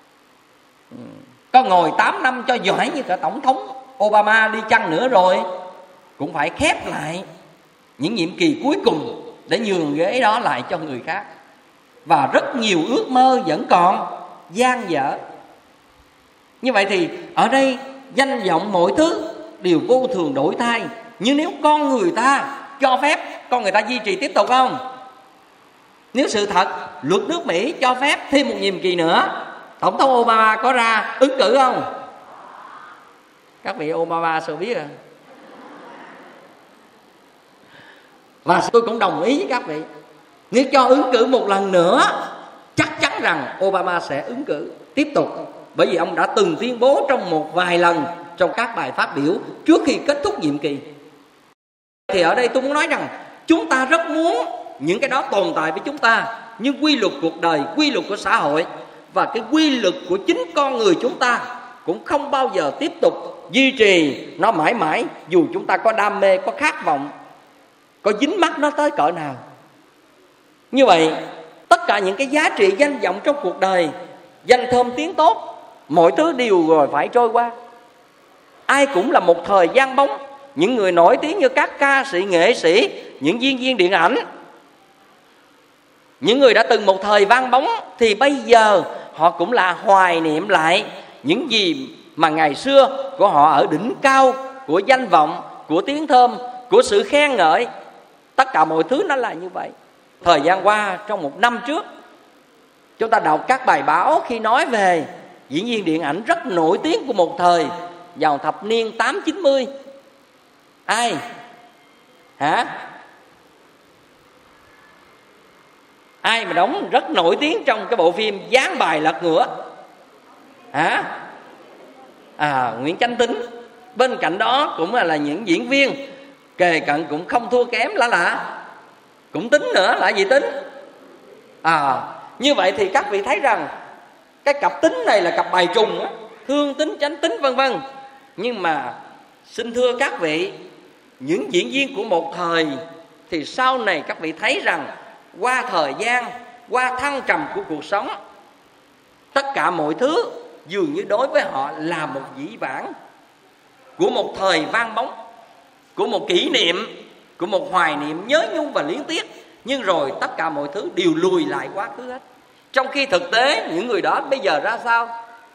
Có ngồi 8 năm cho giỏi như cả Tổng thống Obama đi chăng nữa rồi, cũng phải khép lại những nhiệm kỳ cuối cùng để nhường ghế đó lại cho người khác. Và rất nhiều ước mơ vẫn còn dang dở. Như vậy thì ở đây danh vọng mọi thứ đều vô thường đổi thay. Nhưng nếu con người ta cho phép, con người ta duy trì tiếp tục không? Nếu sự thật luật nước Mỹ cho phép thêm một nhiệm kỳ nữa, Tổng thống Obama có ra ứng cử không? Các vị Obama sao biết à? Và tôi cũng đồng ý với các vị, nếu cho ứng cử một lần nữa, chắc chắn rằng Obama sẽ ứng cử tiếp tục. Bởi vì ông đã từng tuyên bố trong một vài lần trong các bài phát biểu trước khi kết thúc nhiệm kỳ. Thì ở đây tôi muốn nói rằng chúng ta rất muốn những cái đó tồn tại với chúng ta, nhưng quy luật cuộc đời, quy luật của xã hội và cái quy luật của chính con người chúng ta cũng không bao giờ tiếp tục duy trì nó mãi mãi, dù chúng ta có đam mê, có khát vọng, có dính mắc nó tới cỡ nào. Như vậy, tất cả những cái giá trị danh vọng trong cuộc đời, danh thơm tiếng tốt, mọi thứ đều rồi phải trôi qua. Ai cũng là một thời gian bóng. Những người nổi tiếng như các ca sĩ, nghệ sĩ, những diễn viên điện ảnh, những người đã từng một thời vang bóng, thì bây giờ họ cũng là hoài niệm lại những gì mà ngày xưa của họ ở đỉnh cao của danh vọng, của tiếng thơm, của sự khen ngợi. Tất cả mọi thứ nó là như vậy. Thời gian qua, trong một năm trước, chúng ta đọc các bài báo khi nói về diễn viên điện ảnh rất nổi tiếng của một thời vào thập niên 80-90. Ai? Hả? Ai mà đóng rất nổi tiếng trong cái bộ phim Giáng bài lật ngửa? Hả? Nguyễn Chánh Tín. Bên cạnh đó cũng là những diễn viên kề cận cũng không thua kém là cũng Tính nữa, là gì Tính? Như vậy thì các vị thấy rằng cái cặp Tính này là cặp bài trùng á, Thương Tính, Chánh Tính vân vân. Nhưng mà xin thưa các vị, những diễn viên của một thời thì sau này các vị thấy rằng qua thời gian, qua thăng trầm của cuộc sống, tất cả mọi thứ dường như đối với họ là một dĩ vãng của một thời vang bóng, của một kỷ niệm, của một hoài niệm nhớ nhung và liếng tiếc. Nhưng rồi tất cả mọi thứ đều lùi lại quá khứ hết. Trong khi thực tế những người đó bây giờ ra sao?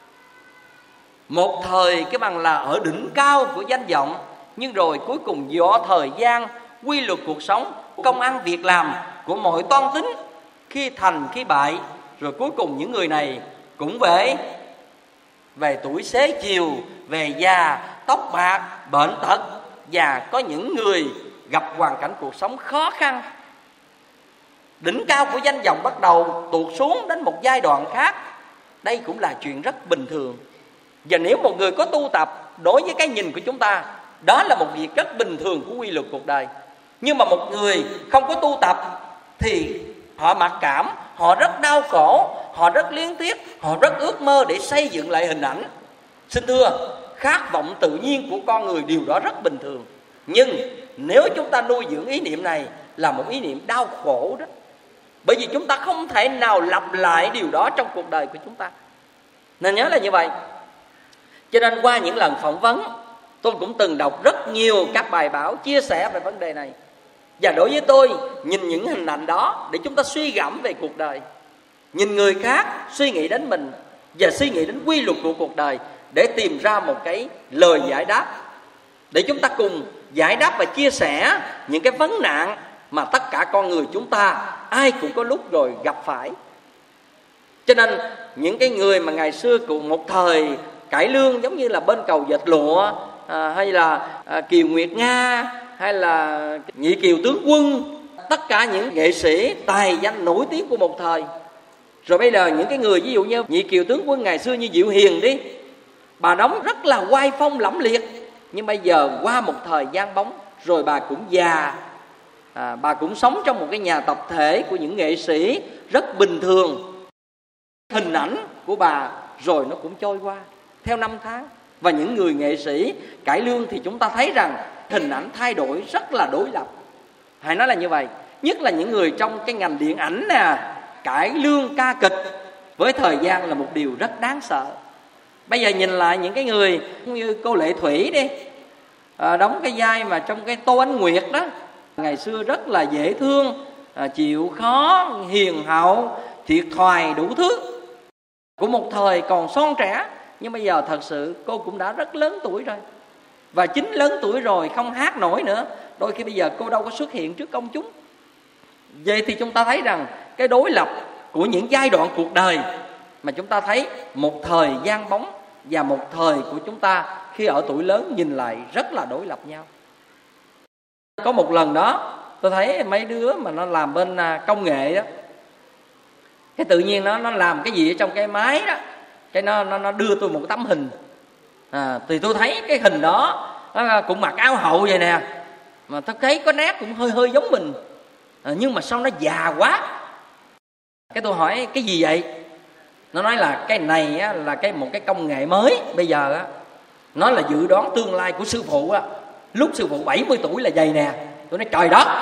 Một thời cái bằng là ở đỉnh cao của danh vọng, nhưng rồi cuối cùng do thời gian, quy luật cuộc sống, công ăn việc làm của mọi toan tính, khi thành khi bại, rồi cuối cùng những người này cũng về tuổi xế chiều, về già, tóc bạc, bệnh tật, và có những người gặp hoàn cảnh cuộc sống khó khăn. Đỉnh cao của danh vọng bắt đầu tụt xuống đến một giai đoạn khác. Đây cũng là chuyện rất bình thường. Và nếu một người có tu tập, đối với cái nhìn của chúng ta, đó là một việc rất bình thường của quy luật cuộc đời. Nhưng mà một người không có tu tập thì họ mặc cảm, họ rất đau khổ, họ rất liếng tiếc, họ rất ước mơ để xây dựng lại hình ảnh. Xin thưa, khát vọng tự nhiên của con người điều đó rất bình thường. Nhưng nếu chúng ta nuôi dưỡng ý niệm này là một ý niệm đau khổ đó. Bởi vì chúng ta không thể nào lặp lại điều đó trong cuộc đời của chúng ta. Nên nhớ là như vậy. Cho nên qua những lần phỏng vấn, tôi cũng từng đọc rất nhiều các bài báo chia sẻ về vấn đề này. Và đối với tôi, nhìn những hình ảnh đó để chúng ta suy gẫm về cuộc đời, nhìn người khác, suy nghĩ đến mình và suy nghĩ đến quy luật của cuộc đời, để tìm ra một cái lời giải đáp, để chúng ta cùng giải đáp và chia sẻ những cái vấn nạn mà tất cả con người chúng ta ai cũng có lúc rồi gặp phải. Cho nên những cái người mà ngày xưa cùng một thời cải lương, giống như là bên cầu dệt lụa, hay là Kiều Nguyệt Nga, hay là Nhị Kiều Tướng Quân, tất cả những nghệ sĩ tài danh nổi tiếng của một thời, Rồi bây giờ những cái người ví dụ như Nhị Kiều tướng quân ngày xưa như Diệu Hiền đi, bà đóng rất là oai phong lẫm liệt, nhưng bây giờ qua một thời gian bóng rồi bà cũng già. Bà cũng sống trong một cái nhà tập thể của những nghệ sĩ rất bình thường. Hình ảnh của bà rồi nó cũng trôi qua theo năm tháng. Và những người nghệ sĩ cải lương thì chúng ta thấy rằng hình ảnh thay đổi rất là đối lập. Hãy nói là như vậy. Nhất là những người trong cái ngành điện ảnh nè, cải lương, ca kịch, với thời gian là một điều rất đáng sợ. Bây giờ nhìn lại những cái người như cô Lệ Thủy đi, đóng cái vai mà trong cái Tô Ánh Nguyệt đó, ngày xưa rất là dễ thương, chịu khó, hiền hậu, thiệt thòi đủ thứ, của một thời còn son trẻ. Nhưng bây giờ thật sự cô cũng đã rất lớn tuổi rồi. Và chính lớn tuổi rồi không hát nổi nữa, đôi khi bây giờ cô đâu có xuất hiện trước công chúng. Vậy thì chúng ta thấy rằng cái đối lập của những giai đoạn cuộc đời mà chúng ta thấy một thời gian bóng và một thời của chúng ta khi ở tuổi lớn nhìn lại rất là đối lập nhau. Có một lần đó tôi thấy mấy đứa mà nó làm bên công nghệ đó, cái tự nhiên nó làm cái gì ở trong cái máy đó, cái nó đưa tôi một tấm hình. Thì tôi thấy cái hình đó nó cũng mặc áo hậu vậy nè, mà tôi thấy có nét cũng hơi giống mình, nhưng mà sao nó già quá. Cái tôi hỏi cái gì vậy? Nó nói là cái này á, là một cái công nghệ mới bây giờ á, nó là dự đoán tương lai của sư phụ á. Lúc sư phụ 70 tuổi là vậy nè. Tôi nói trời đất.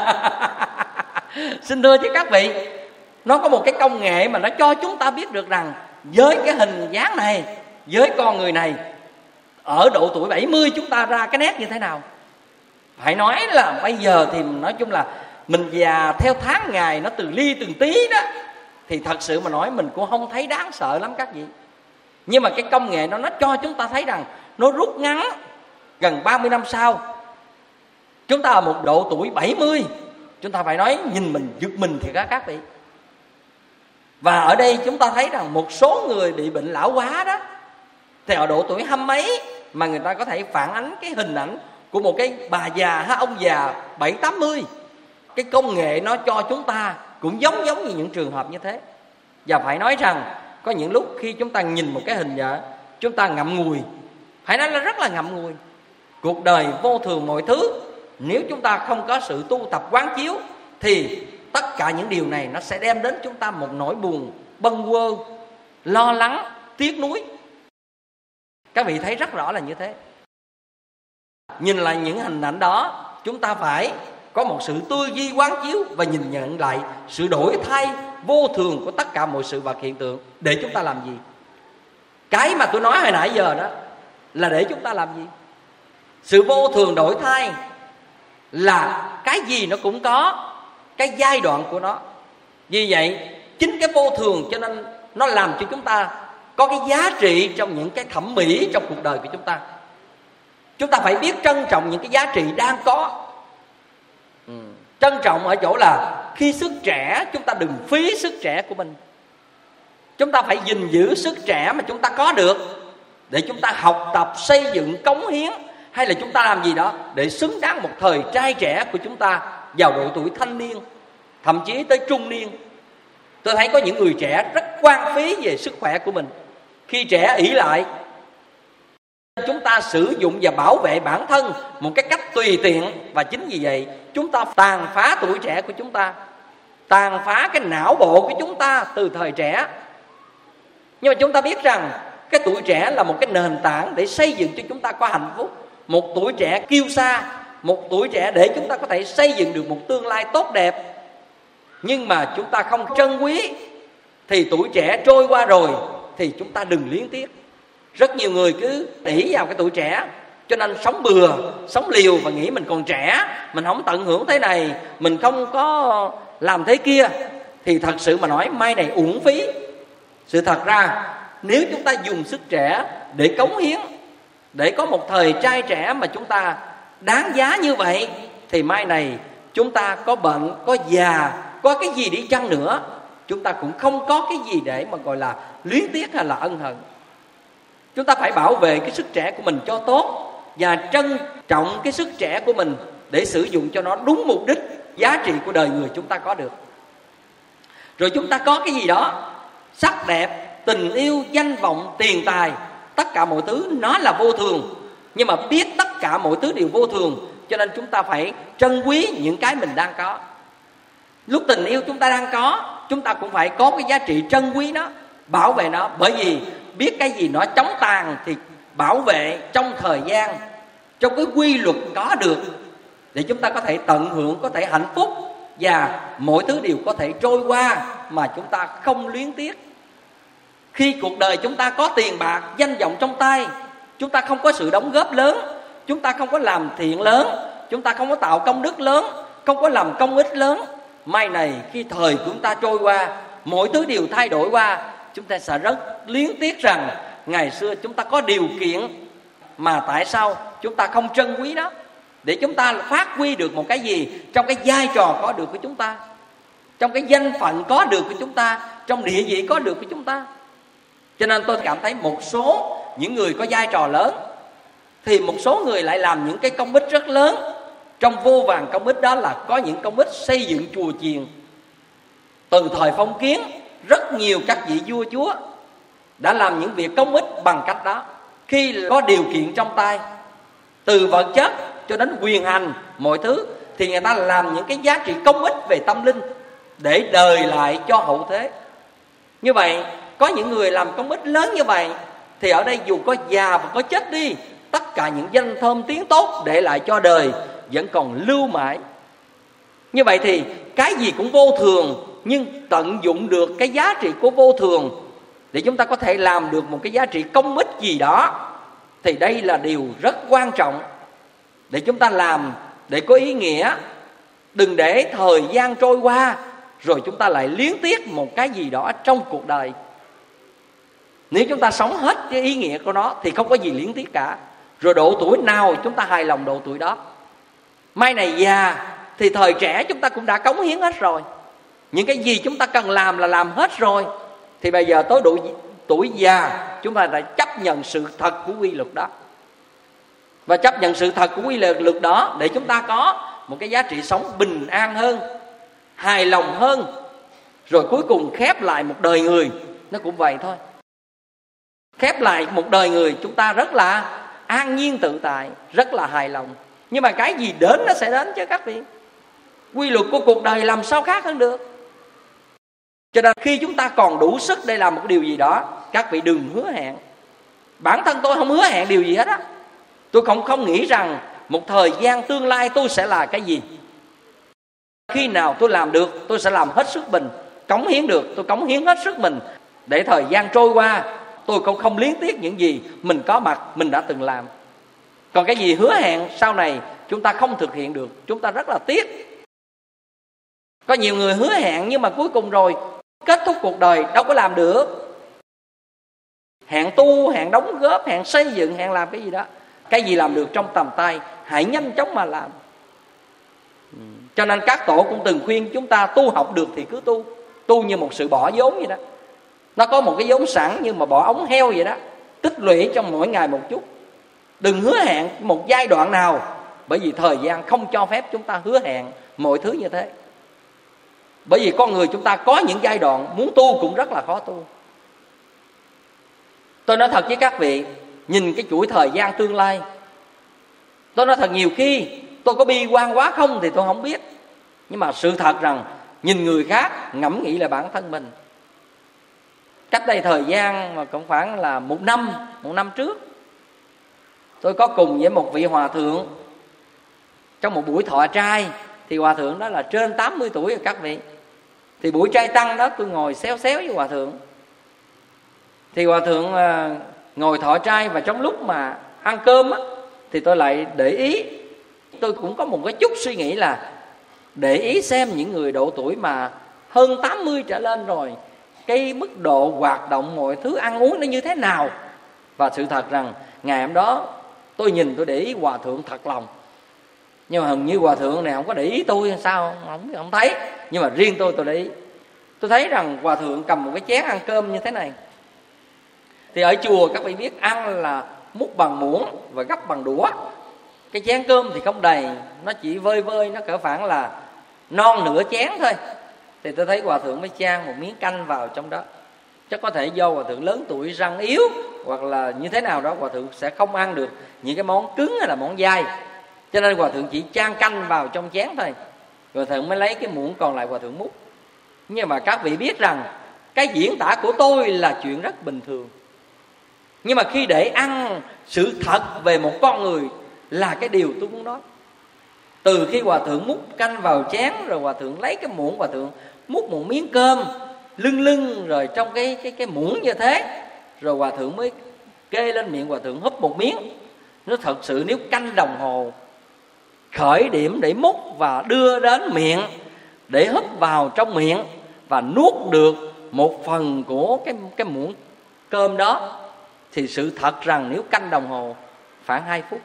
Xin thưa chứ các vị, nó có một cái công nghệ mà nó cho chúng ta biết được rằng với cái hình dáng này, với con người này, ở độ tuổi 70 chúng ta ra cái nét như thế nào. Phải nói là bây giờ thì nói chung là mình già theo tháng ngày, nó từng ly từng tí đó, thì thật sự mà nói mình cũng không thấy đáng sợ lắm các vị. Nhưng mà cái công nghệ nó cho chúng ta thấy rằng nó rút ngắn gần 30 năm sau. Chúng ta ở một độ tuổi 70, chúng ta phải nói nhìn mình giật mình thì các vị. Và ở đây chúng ta thấy rằng một số người bị bệnh lão hóa đó, thì ở độ tuổi 20 mấy mà người ta có thể phản ánh cái hình ảnh của một cái bà già hay ông già 70-80. Cái công nghệ nó cho chúng ta cũng giống như những trường hợp như thế. Và phải nói rằng có những lúc khi chúng ta nhìn một cái hình vợ, chúng ta ngậm ngùi. Phải nói là rất là ngậm ngùi. Cuộc đời vô thường mọi thứ, nếu chúng ta không có sự tu tập quán chiếu thì tất cả những điều này nó sẽ đem đến chúng ta một nỗi buồn, bâng quơ, lo lắng, tiếc nuối. Các vị thấy rất rõ là như thế. Nhìn lại những hình ảnh đó, chúng ta phải có một sự tư duy quán chiếu và nhìn nhận lại sự đổi thay vô thường của tất cả mọi sự vật hiện tượng. Để chúng ta làm gì? Cái mà tôi nói hồi nãy giờ đó là để chúng ta làm gì? Sự vô thường đổi thay là cái gì nó cũng có cái giai đoạn của nó. Vì vậy chính cái vô thường cho nên nó làm cho chúng ta có cái giá trị trong những cái thẩm mỹ trong cuộc đời của chúng ta. Chúng ta phải biết trân trọng những cái giá trị đang có. Trân trọng ở chỗ là khi sức trẻ chúng ta đừng phí sức trẻ của mình. Chúng ta phải gìn giữ sức trẻ mà chúng ta có được để chúng ta học tập, xây dựng, cống hiến, hay là chúng ta làm gì đó để xứng đáng một thời trai trẻ của chúng ta vào độ tuổi thanh niên, thậm chí tới trung niên. Tôi thấy có những người trẻ rất quan phí về sức khỏe của mình. Khi trẻ ỷ lại, chúng ta sử dụng và bảo vệ bản thân một cái cách tùy tiện. Và chính vì vậy chúng ta tàn phá tuổi trẻ của chúng ta, tàn phá cái não bộ của chúng ta từ thời trẻ. Nhưng mà chúng ta biết rằng cái tuổi trẻ là một cái nền tảng để xây dựng cho chúng ta có hạnh phúc. Một tuổi trẻ kiêu sa, một tuổi trẻ để chúng ta có thể xây dựng được một tương lai tốt đẹp. Nhưng mà chúng ta không trân quý thì tuổi trẻ trôi qua rồi thì chúng ta đừng luyến tiếc. Rất nhiều người cứ ỷ vào cái tuổi trẻ, cho nên sống bừa, sống liều và nghĩ mình còn trẻ, mình không tận hưởng thế này, mình không có làm thế kia, thì thật sự mà nói mai này uổng phí. Sự thật ra nếu chúng ta dùng sức trẻ để cống hiến, để có một thời trai trẻ mà chúng ta đáng giá như vậy, thì mai này chúng ta có bệnh, có già, có cái gì đi chăng nữa, chúng ta cũng không có cái gì để mà gọi là luyến tiếc hay là ân hận. Chúng ta phải bảo vệ cái sức trẻ của mình cho tốt và trân trọng cái sức trẻ của mình để sử dụng cho nó đúng mục đích, giá trị của đời người chúng ta có được. Rồi chúng ta có cái gì đó sắc đẹp, tình yêu, danh vọng, tiền tài, tất cả mọi thứ nó là vô thường. Nhưng mà biết tất cả mọi thứ đều vô thường, cho nên chúng ta phải trân quý những cái mình đang có. Lúc tình yêu chúng ta đang có, chúng ta cũng phải có cái giá trị trân quý nó, bảo vệ nó. Bởi vì biết cái gì nó chóng tàn thì bảo vệ trong thời gian, trong cái quy luật có được, để chúng ta có thể tận hưởng, có thể hạnh phúc. Và mọi thứ đều có thể trôi qua mà chúng ta không luyến tiếc. Khi cuộc đời chúng ta có tiền bạc, danh vọng trong tay, chúng ta không có sự đóng góp lớn, chúng ta không có làm thiện lớn, chúng ta không có tạo công đức lớn, không có làm công ích lớn, mai này khi thời của chúng ta trôi qua, mọi thứ đều thay đổi qua, chúng ta sẽ rất luyến tiếc rằng ngày xưa chúng ta có điều kiện mà tại sao chúng ta không trân quý đó, để chúng ta phát huy được một cái gì trong cái vai trò có được của chúng ta, trong cái danh phận có được của chúng ta, trong địa vị có được của chúng ta. Cho nên tôi cảm thấy một số những người có vai trò lớn thì một số người lại làm những cái công ích rất lớn. Trong vô vàn công ích đó là có những công ích xây dựng chùa chiền. Từ thời phong kiến, rất nhiều các vị vua chúa đã làm những việc công ích bằng cách đó. Khi có điều kiện trong tay, từ vật chất cho đến quyền hành, mọi thứ, thì người ta làm những cái giá trị công ích về tâm linh để đời lại cho hậu thế. Như vậy, có những người làm công ích lớn như vậy, thì ở đây dù có già và có chết đi, tất cả những danh thơm tiếng tốt để lại cho đời vẫn còn lưu mãi. Như vậy thì cái gì cũng vô thường, nhưng tận dụng được cái giá trị của vô thường để chúng ta có thể làm được một cái giá trị công ích gì đó, thì đây là điều rất quan trọng để chúng ta làm, để có ý nghĩa. Đừng để thời gian trôi qua rồi chúng ta lại luyến tiếc một cái gì đó trong cuộc đời. Nếu chúng ta sống hết cái ý nghĩa của nó thì không có gì luyến tiếc cả. Rồi độ tuổi nào chúng ta hài lòng độ tuổi đó. Mai này già thì thời trẻ chúng ta cũng đã cống hiến hết rồi. Những cái gì chúng ta cần làm là làm hết rồi. Thì bây giờ tới độ tuổi già chúng ta phải chấp nhận sự thật của quy luật đó. Và chấp nhận sự thật của quy luật đó để chúng ta có một cái giá trị sống bình an hơn, hài lòng hơn. Rồi cuối cùng khép lại một đời người, nó cũng vậy thôi. Khép lại một đời người chúng ta rất là an nhiên tự tại, rất là hài lòng. Nhưng mà cái gì đến nó sẽ đến chứ các vị. Quy luật của cuộc đời làm sao khác hơn được. Cho nên khi chúng ta còn đủ sức để làm một điều gì đó, các vị đừng hứa hẹn. Bản thân tôi không hứa hẹn điều gì hết á. Tôi không nghĩ rằng một thời gian tương lai tôi sẽ là cái gì. Khi nào tôi làm được, tôi sẽ làm hết sức mình. Cống hiến được, tôi cống hiến hết sức mình. Để thời gian trôi qua, tôi cũng không luyến tiếc những gì mình có mặt, mình đã từng làm. Còn cái gì hứa hẹn sau này chúng ta không thực hiện được, chúng ta rất là tiếc. Có nhiều người hứa hẹn nhưng mà cuối cùng rồi kết thúc cuộc đời đâu có làm được. Hẹn tu, hẹn đóng góp, hẹn xây dựng, hẹn làm cái gì đó. Cái gì làm được trong tầm tay, hãy nhanh chóng mà làm. Cho nên các tổ cũng từng khuyên chúng ta tu học được thì cứ tu. Tu như một sự bỏ vốn vậy đó. Nó có một cái vốn sẵn nhưng mà bỏ ống heo vậy đó. Tích lũy trong mỗi ngày một chút. Đừng hứa hẹn một giai đoạn nào, bởi vì thời gian không cho phép chúng ta hứa hẹn mọi thứ như thế. Bởi vì con người chúng ta có những giai đoạn muốn tu cũng rất là khó tu. Tôi nói thật với các vị, nhìn cái chuỗi thời gian tương lai, tôi nói thật nhiều khi tôi có bi quan quá không thì tôi không biết. Nhưng mà sự thật rằng nhìn người khác, ngẫm nghĩ là bản thân mình. Cách đây thời gian mà cũng khoảng là một năm trước, tôi có cùng với một vị hòa thượng trong một buổi thọ trai. Thì hòa thượng đó là trên 80 tuổi rồi các vị. Thì buổi trai tăng đó tôi ngồi xéo xéo với hòa thượng. Thì hòa thượng ngồi thọ trai, và trong lúc mà ăn cơm á, thì tôi lại để ý. Tôi cũng có một cái chút suy nghĩ là để ý xem những người độ tuổi mà hơn 80 trở lên rồi, cái mức độ hoạt động mọi thứ ăn uống nó như thế nào. Và sự thật rằng ngày hôm đó tôi nhìn, tôi để ý hòa thượng thật lòng. Nhưng mà hình như hòa thượng này không có để ý tôi sao không thấy. Nhưng mà riêng tôi để ý. Tôi thấy rằng hòa thượng cầm một cái chén ăn cơm như thế này. Thì ở chùa các vị biết ăn là múc bằng muỗng và gắp bằng đũa. Cái chén cơm thì không đầy, nó chỉ vơi vơi, nó cỡ khoảng là non nửa chén thôi. Thì tôi thấy hòa thượng mới chan một miếng canh vào trong đó. Chắc có thể do hòa thượng lớn tuổi, răng yếu, hoặc là như thế nào đó, hòa thượng sẽ không ăn được những cái món cứng hay là món dai, cho nên hòa thượng chỉ chan canh vào trong chén thôi, hòa thượng mới lấy cái muỗng còn lại hòa thượng múc. Nhưng mà các vị biết rằng cái diễn tả của tôi là chuyện rất bình thường, nhưng mà khi để ăn sự thật về một con người là cái điều tôi muốn nói. Từ khi hòa thượng múc canh vào chén, rồi hòa thượng lấy cái muỗng, hòa thượng múc một miếng cơm lưng rồi trong cái muỗng như thế, rồi hòa thượng mới kê lên miệng, hòa thượng húp một miếng. Nó thật sự nếu canh đồng hồ khởi điểm để múc và đưa đến miệng, để húp vào trong miệng và nuốt được một phần của cái muỗng cơm đó, thì sự thật rằng nếu canh đồng hồ khoảng 2 phút.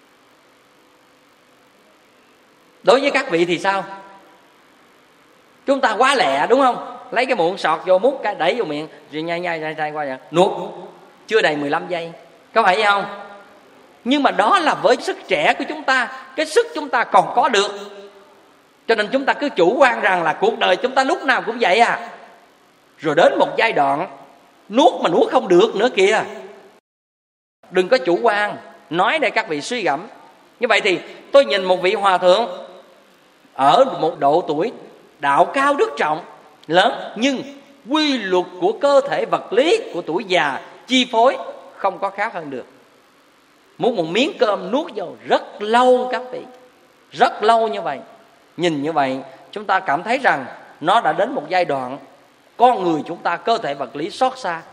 Đối với các vị thì sao? Chúng ta quá lẹ đúng không? Lấy cái muỗng sọt vô, múc cái đẩy vô miệng, rồi nhai qua vậy, nuốt chưa đầy 15 giây, có phải vậy không? Nhưng mà đó là với sức trẻ của chúng ta, cái sức chúng ta còn có được, cho nên chúng ta cứ chủ quan rằng là cuộc đời chúng ta lúc nào cũng vậy à. Rồi đến một giai đoạn nuốt mà nuốt không được nữa kìa. Đừng có chủ quan, nói để các vị suy gẫm. Như vậy thì tôi nhìn một vị hòa thượng ở một độ tuổi đạo cao đức trọng lớn, nhưng quy luật của cơ thể vật lý của tuổi già chi phối không có khác hơn được. Muốn một miếng cơm nuốt vô rất lâu các vị, rất lâu như vậy. Nhìn như vậy chúng ta cảm thấy rằng nó đã đến một giai đoạn con người chúng ta cơ thể vật lý xót xa.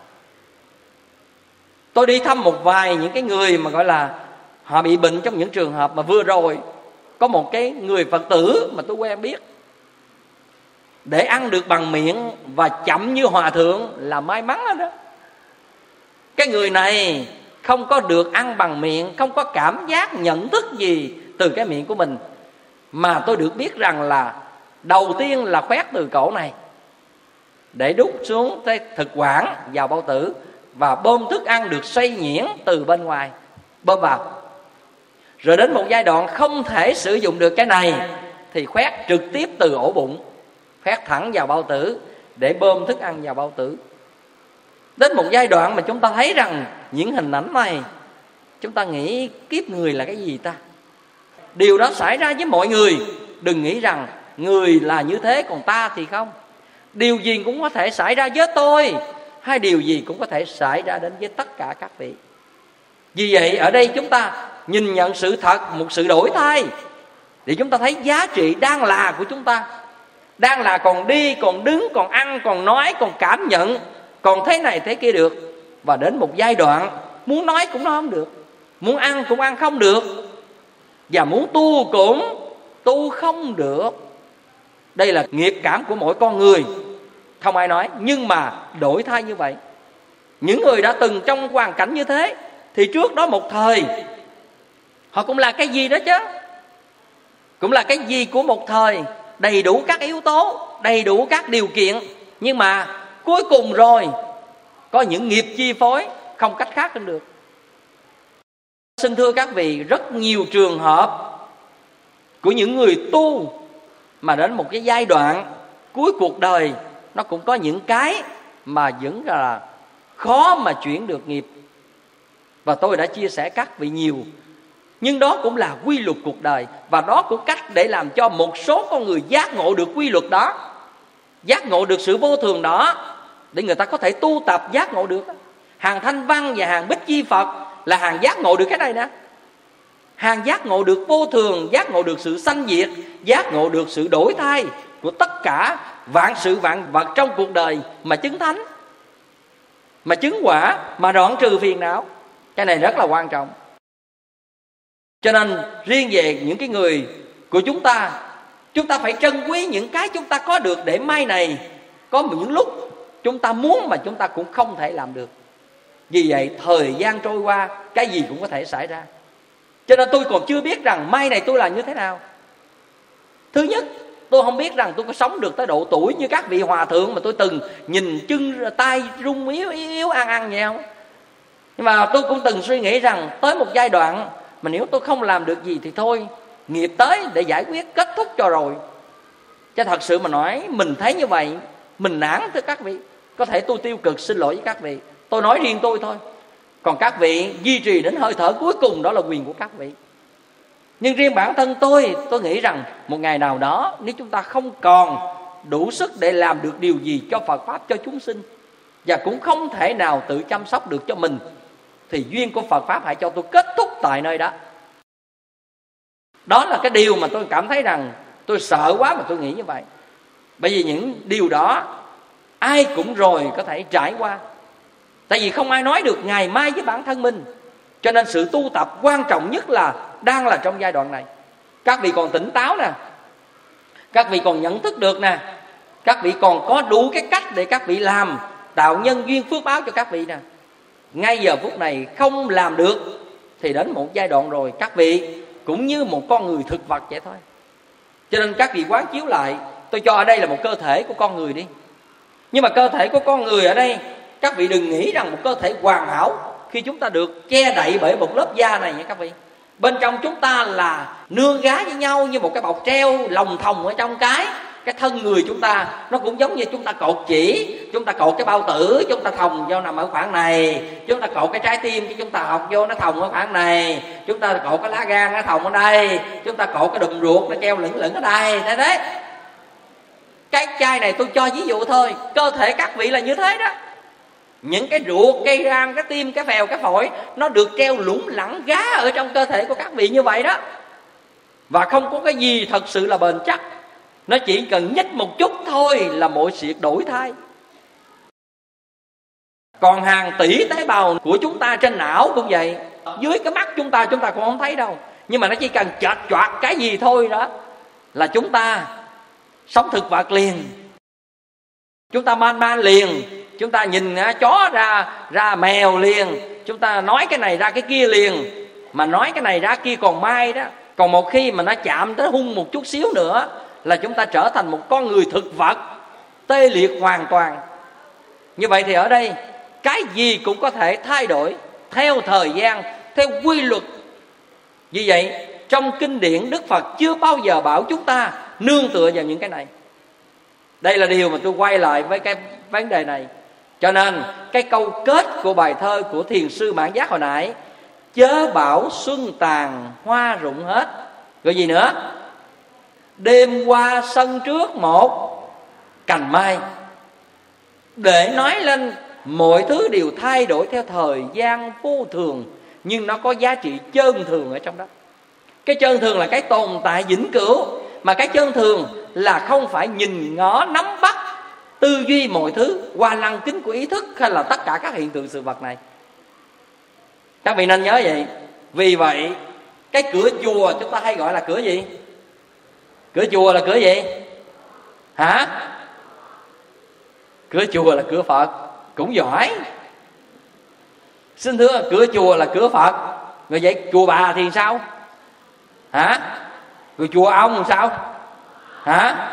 Tôi đi thăm một vài những cái người mà gọi là họ bị bệnh, trong những trường hợp mà vừa rồi có một cái người Phật tử mà tôi quen biết, để ăn được bằng miệng và chậm như hòa thượng là may mắn đó, đó. Cái người này không có được ăn bằng miệng, không có cảm giác nhận thức gì từ cái miệng của mình, mà tôi được biết rằng là đầu tiên là khoét từ cổ này để đút xuống cái thực quản vào bao tử, và bơm thức ăn được xay nhuyễn từ bên ngoài bơm vào. Rồi đến một giai đoạn không thể sử dụng được cái này thì khoét trực tiếp từ ổ bụng, khoét thẳng vào bao tử để bơm thức ăn vào bao tử. Đến một giai đoạn mà chúng ta thấy rằng những hình ảnh này, chúng ta nghĩ kiếp người là cái gì ta? Điều đó xảy ra với mọi người. Đừng nghĩ rằng người là như thế còn ta thì không. Điều gì cũng có thể xảy ra với tôi, hay điều gì cũng có thể xảy ra đến với tất cả các vị. Vì vậy ở đây chúng ta nhìn nhận sự thật, một sự đổi thay, để chúng ta thấy giá trị đang là của chúng ta. Đang là còn đi, còn đứng, còn ăn, còn nói, còn cảm nhận, còn thế này thế kia được. Và đến một giai đoạn muốn nói cũng nói không được, muốn ăn cũng ăn không được, và muốn tu cũng tu không được. Đây là nghiệp cảm của mỗi con người, không ai nói. Nhưng mà đổi thay như vậy, những người đã từng trong hoàn cảnh như thế thì trước đó một thời họ cũng là cái gì đó chứ, cũng là cái gì của một thời, đầy đủ các yếu tố, đầy đủ các điều kiện, nhưng mà cuối cùng rồi có những nghiệp chi phối, không cách khác hơn được. Xin thưa các vị, rất nhiều trường hợp của những người tu mà đến một cái giai đoạn cuối cuộc đời, nó cũng có những cái mà vẫn là khó mà chuyển được nghiệp. Và tôi đã chia sẻ các vị nhiều, nhưng đó cũng là quy luật cuộc đời, và đó cũng cách để làm cho một số con người giác ngộ được quy luật đó, giác ngộ được sự vô thường đó, để người ta có thể tu tập giác ngộ được. Hàng Thanh Văn và hàng Bích Chi Phật là hàng giác ngộ được cái này nè. Hàng giác ngộ được vô thường, giác ngộ được sự sanh diệt, giác ngộ được sự đổi thay của tất cả vạn sự vạn vật trong cuộc đời, mà chứng thánh, mà chứng quả, mà đoạn trừ phiền não. Cái này rất là quan trọng. Cho nên riêng về những cái người của chúng ta phải trân quý những cái chúng ta có được, để mai này có những lúc chúng ta muốn mà chúng ta cũng không thể làm được. Vì vậy thời gian trôi qua, cái gì cũng có thể xảy ra. Cho nên tôi còn chưa biết rằng mai này tôi là như thế nào. Thứ nhất, tôi không biết rằng tôi có sống được tới độ tuổi như các vị hòa thượng mà tôi từng nhìn chân tay rung yếu ăn vậy không. Nhưng mà tôi cũng từng suy nghĩ rằng tới một giai đoạn mà nếu tôi không làm được gì thì thôi, nghiệp tới để giải quyết, kết thúc cho rồi. Chứ thật sự mà nói, mình thấy như vậy, mình nản thưa các vị. Có thể tôi tiêu cực, xin lỗi với các vị, tôi nói riêng tôi thôi. Còn các vị duy trì đến hơi thở cuối cùng, đó là quyền của các vị. Nhưng riêng bản thân tôi nghĩ rằng một ngày nào đó, nếu chúng ta không còn đủ sức để làm được điều gì cho Phật Pháp, cho chúng sinh, và cũng không thể nào tự chăm sóc được cho mình, thì duyên của Phật Pháp hãy cho tôi kết thúc tại nơi đó. Đó là cái điều mà tôi cảm thấy rằng tôi sợ quá mà tôi nghĩ như vậy. Bởi vì những điều đó ai cũng rồi có thể trải qua. Tại vì không ai nói được ngày mai với bản thân mình. Cho nên sự tu tập quan trọng nhất là đang là trong giai đoạn này. Các vị còn tỉnh táo nè, các vị còn nhận thức được nè, các vị còn có đủ cái cách để các vị làm, tạo nhân duyên phước báo cho các vị nè. Ngay giờ phút này không làm được thì đến một giai đoạn rồi các vị cũng như một con người thực vật vậy thôi. Cho nên các vị quán chiếu lại, tôi cho ở đây là một cơ thể của con người đi. Nhưng mà cơ thể của con người ở đây, các vị đừng nghĩ rằng một cơ thể hoàn hảo khi chúng ta được che đậy bởi một lớp da này nha các vị. Bên trong chúng ta là nương gái với nhau như một cái bọc treo lồng thòng ở trong cái thân người chúng ta. Nó cũng giống như chúng ta cột chỉ, chúng ta cột cái bao tử, chúng ta thòng vô nằm ở khoảng này, chúng ta cột cái trái tim chứ chúng ta học vô nó thòng ở khoảng này, chúng ta cột cái lá gan nó thòng ở đây, chúng ta cột cái đùm ruột nó treo lửng lửng ở đây. Thế đấy, cái chai này tôi cho ví dụ thôi. Cơ thể các vị là như thế đó. Những cái ruột, cái gan, cái tim, cái phèo, cái phổi nó được treo lủng lẳng gá ở trong cơ thể của các vị như vậy đó. Và không có cái gì thật sự là bền chắc. Nó chỉ cần nhích một chút thôi là mọi sự đổi thay. Còn hàng tỷ tế bào của chúng ta trên não cũng vậy. Dưới cái mắt chúng ta cũng không thấy đâu. Nhưng mà nó chỉ cần chợt choạc cái gì thôi đó là chúng ta sống thực vật liền. Chúng ta man liền. Chúng ta nhìn chó ra mèo liền. Chúng ta nói cái này ra cái kia liền. Mà nói cái này ra kia còn mai đó. Còn một khi mà nó chạm tới hung một chút xíu nữa là chúng ta trở thành một con người thực vật tê liệt hoàn toàn. Như vậy thì ở đây cái gì cũng có thể thay đổi theo thời gian, theo quy luật. Vì vậy trong kinh điển Đức Phật chưa bao giờ bảo chúng ta nương tựa vào những cái này. Đây là điều mà tôi quay lại với cái vấn đề này. Cho nên cái câu kết của bài thơ của thiền sư Mãn Giác hồi nãy, chớ bảo xuân tàn hoa rụng hết, rồi gì nữa, đêm qua sân trước một cành mai, để nói lên mọi thứ đều thay đổi theo thời gian vô thường, nhưng nó có giá trị chân thường ở trong đó. Cái chân thường là cái tồn tại vĩnh cửu, mà cái chân thường là không phải nhìn ngó nắm bắt tư duy mọi thứ qua lăng kính của ý thức hay là tất cả các hiện tượng sự vật này. Các vị nên nhớ vậy. Vì vậy cái cửa chùa chúng ta hay gọi là cửa gì? Cửa chùa là cửa gì? Hả? Cửa chùa là cửa Phật. Cũng giỏi. Xin thưa, cửa chùa là cửa Phật. Rồi vậy chùa bà thì sao? Hả? Rồi chùa ông thì sao? Hả?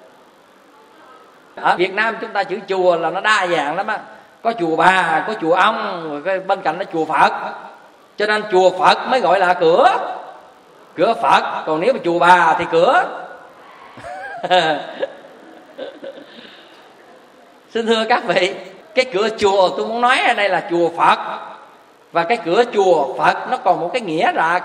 Ở Việt Nam chúng ta chữ chùa là nó đa dạng lắm á. Có chùa bà, có chùa ông, rồi bên cạnh đó chùa Phật. Cho nên chùa Phật mới gọi là cửa Phật. Còn nếu mà chùa bà thì cửa Xin thưa các vị, cái cửa chùa tôi muốn nói ở đây là chùa Phật. Và cái cửa chùa Phật nó còn một cái nghĩa là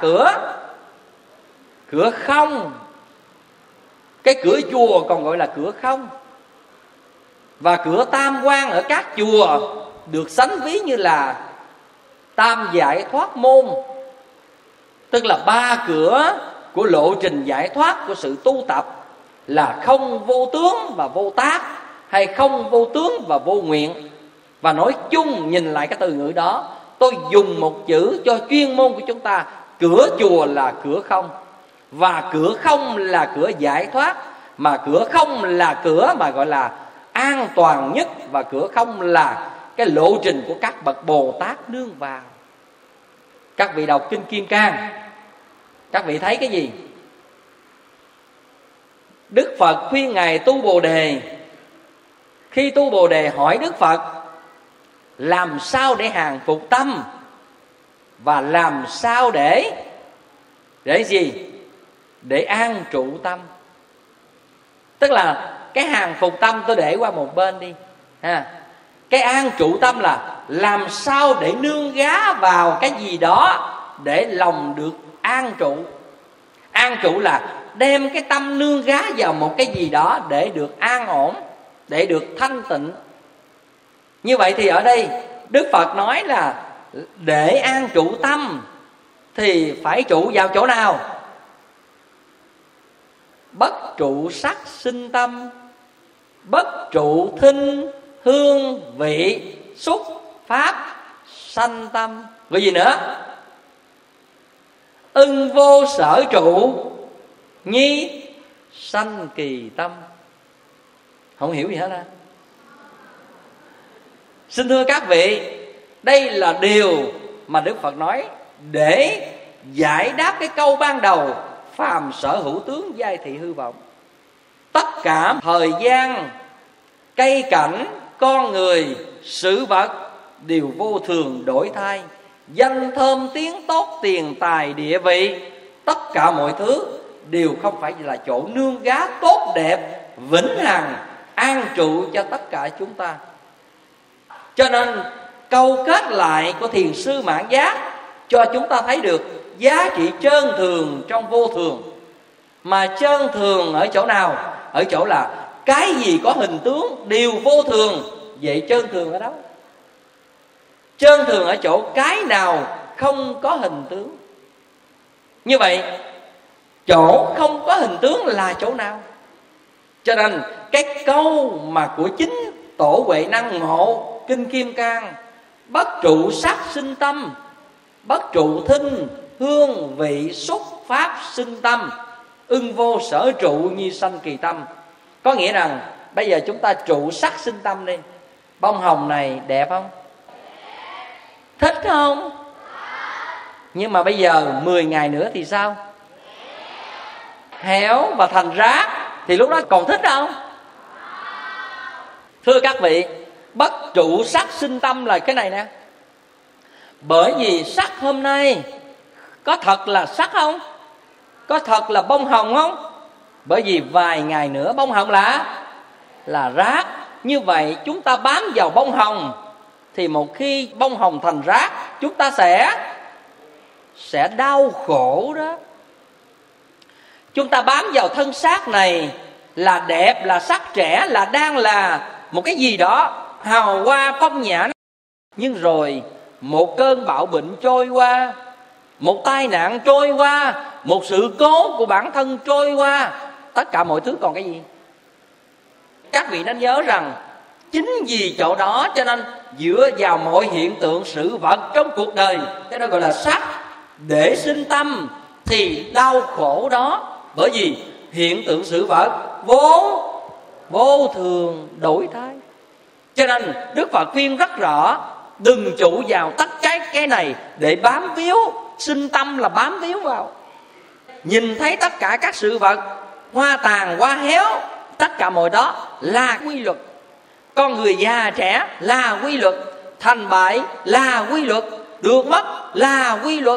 cửa không. Cái cửa chùa còn gọi là cửa không. Và cửa tam quan ở các chùa được sánh ví như là tam giải thoát môn, tức là 3 cửa của lộ trình giải thoát của sự tu tập là không vô tướng và vô tác, hay không vô tướng và vô nguyện. Và nói chung nhìn lại cái từ ngữ đó, tôi dùng một chữ cho chuyên môn của chúng ta. Cửa chùa là cửa không. Và cửa không là cửa giải thoát. Mà cửa không là cửa mà gọi là an toàn nhất. Và cửa không là cái lộ trình của các bậc Bồ Tát nương vào. Các vị đọc Kinh Kim Cang, các vị thấy cái gì? Đức Phật khuyên Ngài tu Bồ Đề. Khi tu Bồ Đề hỏi Đức Phật làm sao để hàng phục tâm, và làm sao để gì? Để an trụ tâm. Tức là cái hàng phục tâm tôi để qua một bên đi ha. Cái an trụ tâm là làm sao để nương gá vào cái gì đó để lòng được an trụ. An trụ là đem cái tâm nương gá vào một cái gì đó để được an ổn, để được thanh tịnh. Như vậy thì ở đây Đức Phật nói là để an trụ tâm thì phải trụ vào chỗ nào? Bất trụ sắc sinh tâm, bất trụ thinh hương vị xúc pháp sanh tâm. Vì gì nữa? Ưng vô sở trụ nhi sanh kỳ tâm. Không hiểu gì hết á. Xin thưa các vị, đây là điều mà Đức Phật nói để giải đáp cái câu ban đầu: phàm sở hữu tướng giai thị hư vọng. Tất cả thời gian, cây cảnh, con người, sự vật đều vô thường đổi thay. Danh thơm tiếng tốt, tiền tài địa vị, tất cả mọi thứ đều không phải là chỗ nương gá tốt đẹp, vĩnh hằng, an trụ cho tất cả chúng ta. Cho nên câu kết lại của Thiền sư Mạn Giác cho chúng ta thấy được giá trị trơn thường trong vô thường. Mà trơn thường ở chỗ nào? Ở chỗ là cái gì có hình tướng đều vô thường. Vậy trơn thường ở đâu? Trơn thường ở chỗ cái nào không có hình tướng. Như vậy chỗ không có hình tướng là chỗ nào? Cho nên cái câu mà của chính Tổ Huệ Năng ngộ Kinh Kim Cang: bất trụ sắc sinh tâm, bất trụ thinh hương vị xúc pháp sinh tâm, ưng vô sở trụ nhi sanh kỳ tâm. Có nghĩa rằng bây giờ chúng ta trụ sắc sinh tâm đi. Bông hồng này đẹp không? Thích không? Nhưng mà bây giờ 10 ngày nữa thì sao? Héo và thành rác, thì lúc đó còn thích không? Thưa các vị, bất trụ sắc sinh tâm là cái này nè. Bởi vì sắc hôm nay có thật là sắc không? Có thật là bông hồng không? Bởi vì vài ngày nữa bông hồng là rác. Như vậy chúng ta bám vào bông hồng, thì một khi bông hồng thành rác, chúng ta sẽ đau khổ đó. Chúng ta bám vào thân xác này là đẹp, là sắc trẻ, là đang là một cái gì đó hào hoa phong nhã. Nhưng rồi một cơn bạo bệnh trôi qua, một tai nạn trôi qua, một sự cố của bản thân trôi qua, tất cả mọi thứ còn cái gì? Các vị nên nhớ rằng chính vì chỗ đó cho nên dựa vào mọi hiện tượng sự vật trong cuộc đời, cái đó gọi là sắc, để sinh tâm thì đau khổ đó. Bởi vì hiện tượng sự vật vô thường đổi thay. Cho nên Đức Phật khuyên rất rõ: đừng trụ vào tất cái này để bám víu. Sinh tâm là bám víu vào. Nhìn thấy tất cả các sự vật hoa tàn hoa héo, tất cả mọi đó là quy luật. Con người già trẻ là quy luật, thành bại là quy luật, được mất là quy luật.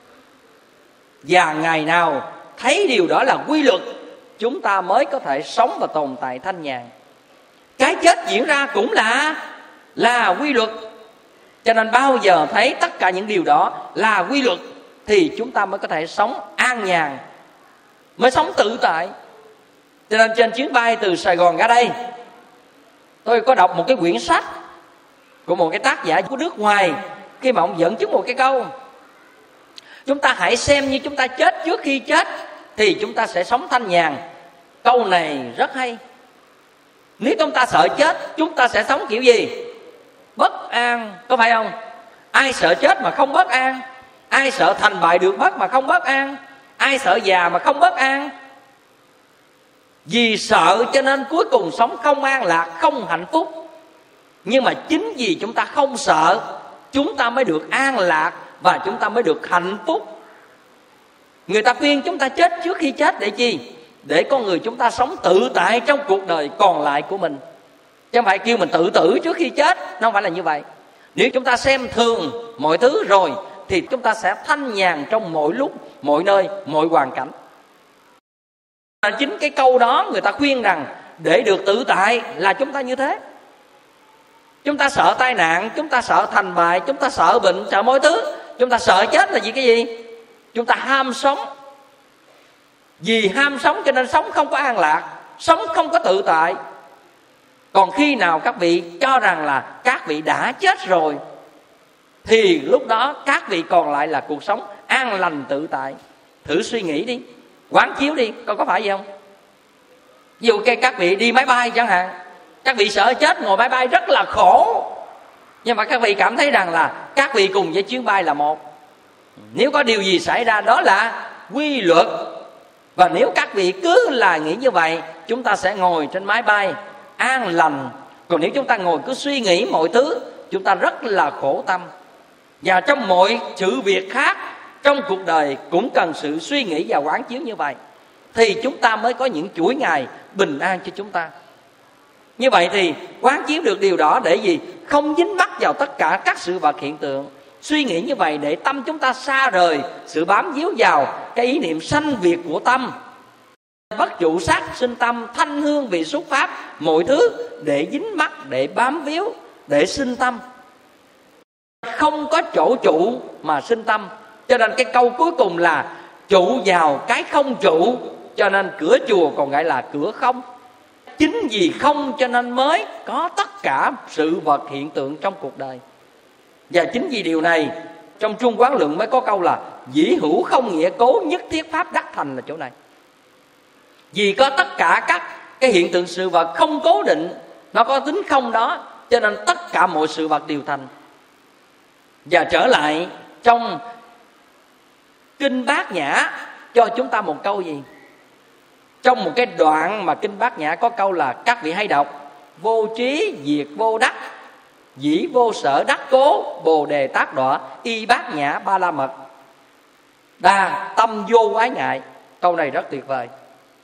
Và ngày nào thấy điều đó là quy luật, chúng ta mới có thể sống và tồn tại thanh nhàn. Cái chết diễn ra cũng là quy luật. Cho nên bao giờ thấy tất cả những điều đó là quy luật thì chúng ta mới có thể sống an nhàn, mới sống tự tại. Cho nên trên chuyến bay từ Sài Gòn ra đây, tôi có đọc một cái quyển sách của một cái tác giả của nước ngoài, khi mà ông dẫn chứng một cái câu: chúng ta hãy xem như chúng ta chết trước khi chết thì chúng ta sẽ sống thanh nhàn. Câu này rất hay. Nếu chúng ta sợ chết, chúng ta sẽ sống kiểu gì? Bất an, có phải không? Ai sợ chết mà không bất an? Ai sợ thành bại được mất mà không bất an? Ai sợ già mà không bất an? Vì sợ cho nên cuối cùng sống không an lạc, không hạnh phúc. Nhưng mà chính vì chúng ta không sợ, chúng ta mới được an lạc và chúng ta mới được hạnh phúc. Người ta khuyên chúng ta chết trước khi chết để chi? Để con người chúng ta sống tự tại trong cuộc đời còn lại của mình, chứ không phải kêu mình tự tử trước khi chết. Nó không phải là như vậy. Nếu chúng ta xem thường mọi thứ rồi thì chúng ta sẽ thanh nhàn trong mọi lúc, mọi nơi, mọi hoàn cảnh. Chính cái câu đó người ta khuyên rằng để được tự tại là chúng ta như thế. Chúng ta sợ tai nạn, chúng ta sợ thành bại, chúng ta sợ bệnh, sợ mọi thứ. Chúng ta sợ chết là vì cái gì? Chúng ta ham sống. Vì ham sống cho nên sống không có an lạc, sống không có tự tại. Còn khi nào các vị cho rằng là các vị đã chết rồi, thì lúc đó các vị còn lại là cuộc sống an lành tự tại. Thử suy nghĩ đi, quán chiếu đi, có phải vậy không? Ví dụ các vị đi máy bay chẳng hạn, các vị sợ chết ngồi máy bay rất là khổ, nhưng mà các vị cảm thấy rằng là các vị cùng với chuyến bay là một. Nếu có điều gì xảy ra đó là quy luật. Và nếu các vị cứ là nghĩ như vậy, chúng ta sẽ ngồi trên máy bay an lành. Còn nếu chúng ta ngồi cứ suy nghĩ mọi thứ, chúng ta rất là khổ tâm. Và trong mọi sự việc khác trong cuộc đời cũng cần sự suy nghĩ và quán chiếu như vậy, thì chúng ta mới có những chuỗi ngày bình an cho chúng ta. Như vậy thì quán chiếu được điều đó để gì? Không dính mắc vào tất cả các sự vật hiện tượng. Suy nghĩ như vậy để tâm chúng ta xa rời sự bám víu vào cái ý niệm sanh diệt của tâm. Bất trụ sát sinh tâm, thanh hương vị xúc pháp, mọi thứ để dính mắc, để bám víu, để sinh tâm. Không có chỗ trụ mà sinh tâm. Cho nên cái câu cuối cùng là trụ vào cái không trụ, cho nên cửa chùa còn gọi là cửa không. Chính vì không cho nên mới có tất cả sự vật hiện tượng trong cuộc đời. Và chính vì điều này trong Trung Quán Luận mới có câu là dĩ hữu không nghĩa cố, nhất thiết pháp đắc thành, là chỗ này. Vì có tất cả các cái hiện tượng sự vật không cố định, nó có tính không đó, cho nên tất cả mọi sự vật đều thành. Và trở lại trong Kinh Bát Nhã cho chúng ta một câu gì? Trong một cái đoạn mà Kinh Bát Nhã có câu là các vị hay đọc: vô trí diệt vô đắc, dĩ vô sở đắc cố, bồ đề tác đọa, y bát nhã ba la mật, đa tâm vô ái ngại. Câu này rất tuyệt vời.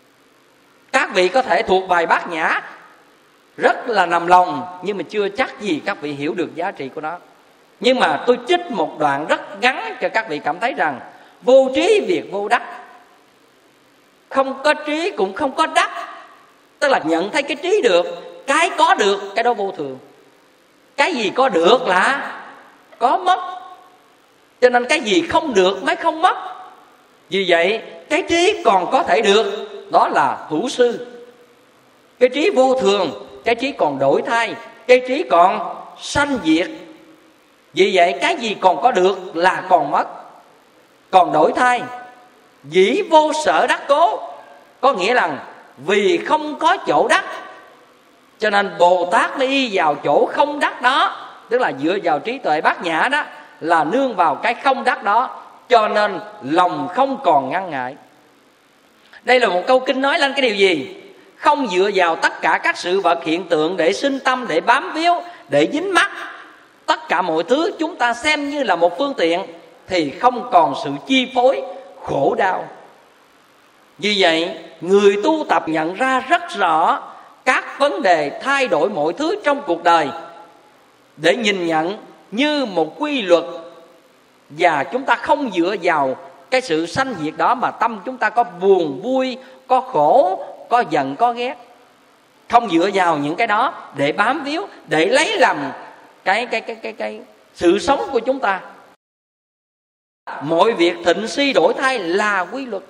Các vị có thể thuộc bài Bát Nhã rất là nằm lòng, nhưng mà chưa chắc gì các vị hiểu được giá trị của nó. Nhưng mà tôi trích một đoạn rất ngắn cho các vị cảm thấy rằng vô trí diệt vô đắc. Không có trí cũng không có đắc, tức là nhận thấy cái trí được, cái có được, cái đó vô thường. Cái gì có được là có mất, cho nên cái gì không được mới không mất. Vì vậy cái trí còn có thể được, đó là hữu sư. Cái trí vô thường, cái trí còn đổi thay, cái trí còn sanh diệt. Vì vậy cái gì còn có được là còn mất, còn đổi thay. Dĩ vô sở đắc cố, có nghĩa là vì không có chỗ đắc, cho nên Bồ Tát mới y vào chỗ không đắc đó. Tức là dựa vào trí tuệ bát nhã đó, là nương vào cái không đắc đó, cho nên lòng không còn ngăn ngại. Đây là một câu kinh nói lên cái điều gì? Không dựa vào tất cả các sự vật hiện tượng để sinh tâm, để bám víu, để dính mắc. Tất cả mọi thứ chúng ta xem như là một phương tiện, thì không còn sự chi phối, khổ đau. Vì vậy người tu tập nhận ra rất rõ các vấn đề thay đổi mọi thứ trong cuộc đời, để nhìn nhận như một quy luật. Và chúng ta không dựa vào cái sự sanh diệt đó mà tâm chúng ta có buồn vui, có khổ, có giận, có ghét. Không dựa vào những cái đó để bám víu, để lấy làm cái sự sống của chúng ta. Mọi việc thịnh suy đổi thay là quy luật.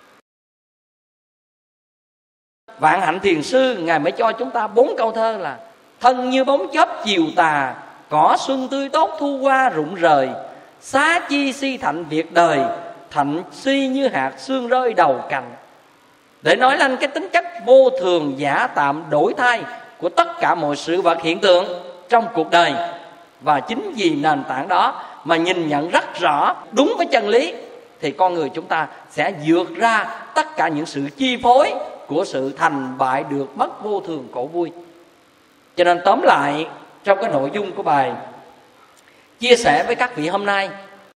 Vạn Hạnh Thiền Sư Ngài mới cho chúng ta 4 câu thơ là: thân như bóng chớp chiều tà, cỏ xuân tươi tốt thu hoa rụng rời, xá chi si thạnh việc đời, thạnh suy như hạt sương rơi đầu cành. Để nói lên cái tính chất vô thường, giả tạm, đổi thay của tất cả mọi sự vật hiện tượng trong cuộc đời. Và chính vì nền tảng đó mà nhìn nhận rất rõ đúng với chân lý, thì con người chúng ta sẽ vượt ra tất cả những sự chi phối của sự thành bại, được mất, vô thường, khổ vui. Cho nên tóm lại trong cái nội dung của bài chia sẻ với các vị hôm nay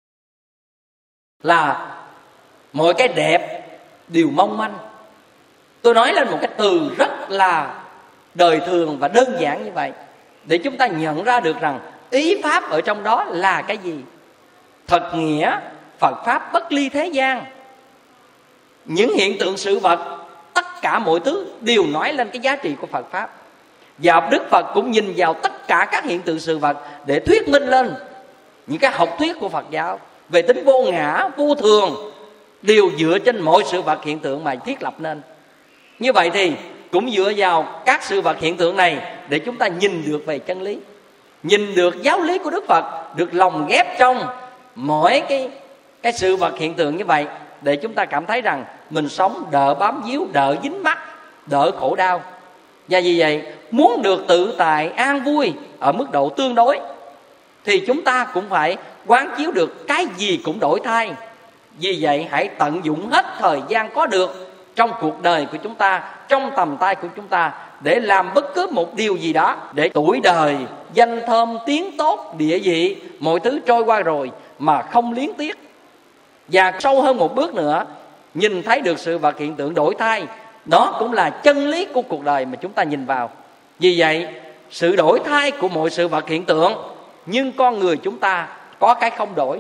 là mọi cái đẹp đều mong manh. Tôi nói lên một cái từ rất là đời thường và đơn giản như vậy, để chúng ta nhận ra được rằng ý pháp ở trong đó là cái gì. Thật nghĩa Phật pháp bất ly thế gian. Những hiện tượng sự vật, tất cả mọi thứ đều nói lên cái giá trị của Phật pháp. Và Đức Phật cũng nhìn vào tất tất cả các hiện tượng sự vật để thuyết minh lên những cái học thuyết của Phật giáo về tính vô ngã, vô thường, đều dựa trên mọi sự vật hiện tượng mà thiết lập nên. Như vậy thì cũng dựa vào các sự vật hiện tượng này để chúng ta nhìn được về chân lý, nhìn được giáo lý của Đức Phật được lồng ghép trong mỗi cái sự vật hiện tượng như vậy, để chúng ta cảm thấy rằng mình sống đỡ bám víu, đỡ dính mắc, đỡ khổ đau. Và vì vậy muốn được tự tại an vui ở mức độ tương đối thì chúng ta cũng phải quán chiếu được cái gì cũng đổi thay. Vì vậy hãy tận dụng hết thời gian có được trong cuộc đời của chúng ta, trong tầm tay của chúng ta, để làm bất cứ một điều gì đó để tuổi đời danh thơm tiếng tốt địa vị mọi thứ trôi qua rồi mà không liếng tiếc. Và sâu hơn một bước nữa, nhìn thấy được sự vật hiện tượng đổi thay, đó cũng là chân lý của cuộc đời mà chúng ta nhìn vào. Vì vậy sự đổi thay của mọi sự vật hiện tượng, nhưng con người chúng ta có cái không đổi.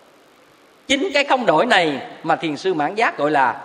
Chính cái không đổi này mà Thiền sư Mãn Giác gọi là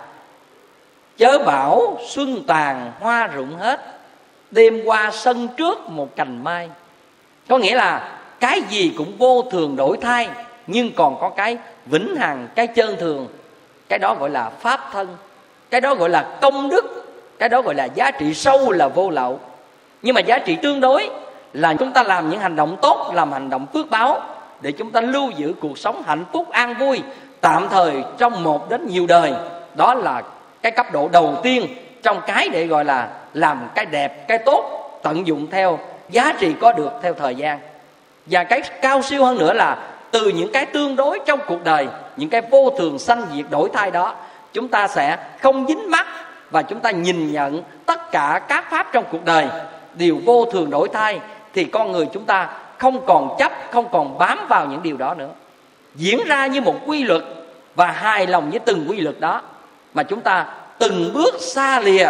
chớ bảo xuân tàn hoa rụng hết, đêm qua sân trước một cành mai. Có nghĩa là cái gì cũng vô thường đổi thay, nhưng còn có cái vĩnh hằng, cái chân thường. Cái đó gọi là pháp thân, cái đó gọi là công đức, cái đó gọi là giá trị sâu là vô lậu. Nhưng mà giá trị tương đối là chúng ta làm những hành động tốt, làm hành động phước báo để chúng ta lưu giữ cuộc sống hạnh phúc an vui tạm thời trong 1 đến nhiều đời. Đó là cái cấp độ đầu tiên trong cái để gọi là làm cái đẹp, cái tốt, tận dụng theo giá trị có được theo thời gian. Và cái cao siêu hơn nữa là từ những cái tương đối trong cuộc đời, những cái vô thường sanh diệt đổi thay đó, chúng ta sẽ không dính mắc, và chúng ta nhìn nhận tất cả các pháp trong cuộc đời đều vô thường đổi thay, thì con người chúng ta không còn chấp, không còn bám vào những điều đó nữa, diễn ra như một quy luật và hài lòng với từng quy luật đó, mà chúng ta từng bước xa lìa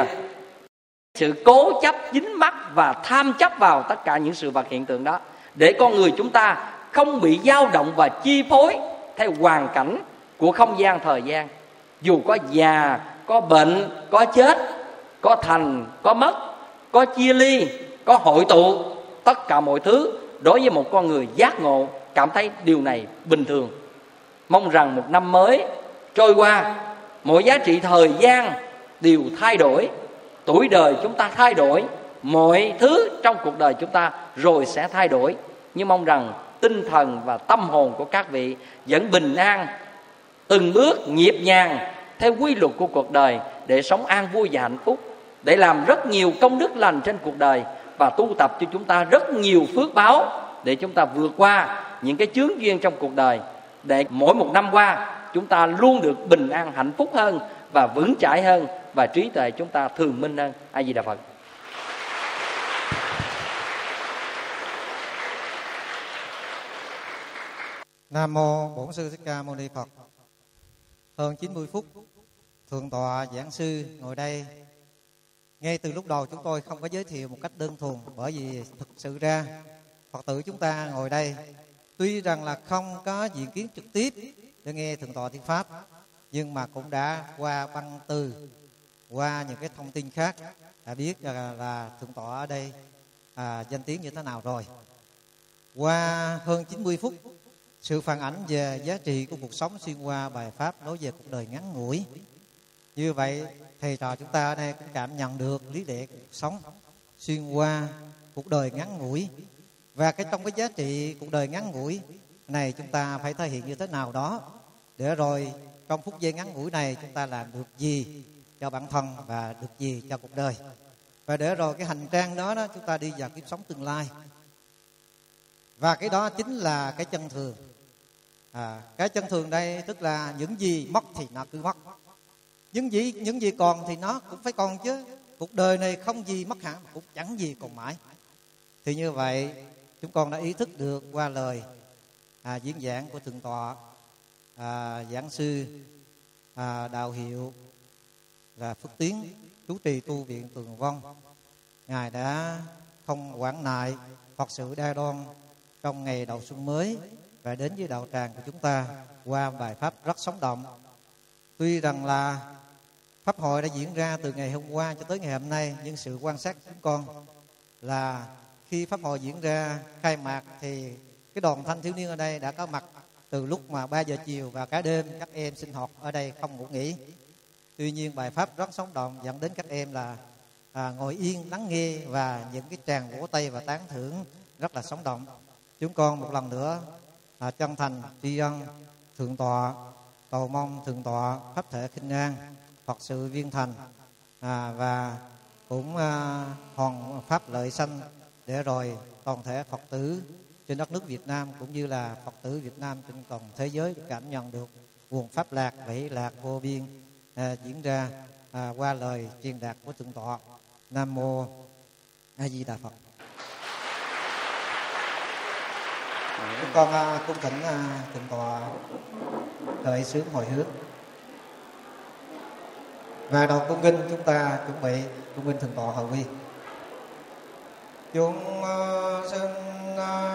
sự cố chấp, dính mắc và tham chấp vào tất cả những sự vật hiện tượng đó, để con người chúng ta không bị dao động và chi phối theo hoàn cảnh của không gian thời gian. Dù có già, có bệnh, có chết, có thành, có mất, có chia ly, có hội tụ, tất cả mọi thứ đối với một con người giác ngộ cảm thấy điều này bình thường. Mong rằng một năm mới trôi qua, mọi giá trị thời gian đều thay đổi, tuổi đời chúng ta thay đổi, mọi thứ trong cuộc đời chúng ta rồi sẽ thay đổi. Nhưng mong rằng tinh thần và tâm hồn của các vị vẫn bình an, từng bước nhịp nhàng theo quy luật của cuộc đời, để sống an vui và hạnh phúc, để làm rất nhiều công đức lành trên cuộc đời, và tu tập cho chúng ta rất nhiều phước báo để chúng ta vượt qua những cái chướng duyên trong cuộc đời, để mỗi một năm qua chúng ta luôn được bình an, hạnh phúc hơn và vững chãi hơn, và trí tuệ chúng ta thường minh hơn. A Di Đà Phật. Nam mô Bổn Sư Thích Ca Mâu Ni Phật. Hơn 90 phút thượng tọa giảng sư ngồi đây. Ngay từ lúc đầu chúng tôi không có giới thiệu một cách đơn thuần, bởi vì thực sự ra Phật tử chúng ta ngồi đây tuy rằng là không có diện kiến trực tiếp để nghe thượng tọa thuyết pháp, nhưng mà cũng đã qua băng từ, qua những cái thông tin khác đã biết là thượng tọa ở đây danh tiếng như thế nào rồi. Qua hơn 90 phút sự phản ảnh về giá trị của cuộc sống xuyên qua bài pháp nói về cuộc đời ngắn ngủi. Như vậy thầy trò chúng ta ở đây cũng cảm nhận được lý lẽ cuộc sống xuyên qua cuộc đời ngắn ngủi, và trong cái giá trị cuộc đời ngắn ngủi này chúng ta phải thể hiện như thế nào đó, để rồi trong phút giây ngắn ngủi này chúng ta làm được gì cho bản thân và được gì cho cuộc đời, và để rồi cái hành trang đó chúng ta đi vào kiếp sống tương lai. Và cái đó chính là cái chân thường. Cái chân thường đây tức là những gì mất thì nó cứ mất, những gì còn thì nó cũng phải còn chứ. Cuộc đời này không gì mất hẳn, cũng chẳng gì còn mãi. Thì như vậy chúng con đã ý thức được qua lời diễn giảng của thượng tọa giảng sư đạo hiệu là Phước Tiến, chủ trì tu viện Tường Vong. Ngài đã không quản ngại Phật sự đa đoan trong ngày đầu xuân mới và đến với đạo tràng của chúng ta qua bài pháp rất sống động. Tuy rằng là pháp hội đã diễn ra từ ngày hôm qua cho tới ngày hôm nay, nhưng sự quan sát của chúng con là khi pháp hội diễn ra khai mạc thì cái đoàn thanh thiếu niên ở đây đã có mặt từ lúc mà 3 giờ chiều và cả đêm các em sinh hoạt ở đây không ngủ nghỉ. Tuy nhiên bài pháp rất sống động dẫn đến các em là ngồi yên lắng nghe và những cái tràng vỗ tay và tán thưởng rất là sống động. Chúng con một lần nữa chân thành tri ân thượng tọa, cầu mong thượng tọa pháp thể khinh an, Phật sự viên thành và cũng hoàn pháp lợi sanh, để rồi toàn thể Phật tử trên đất nước Việt Nam cũng như là Phật tử Việt Nam trên toàn thế giới cảm nhận được nguồn pháp lạc vĩ lạc vô biên diễn ra qua lời truyền đạt của thượng tọa. Nam mô A Di Đà Phật. Chúng con cung thỉnh thượng tọa khởi xướng hồi hướng. Và đầu cung kinh chúng ta chuẩn bị cung kinh thượng tọa hậu vi. Chúng sinh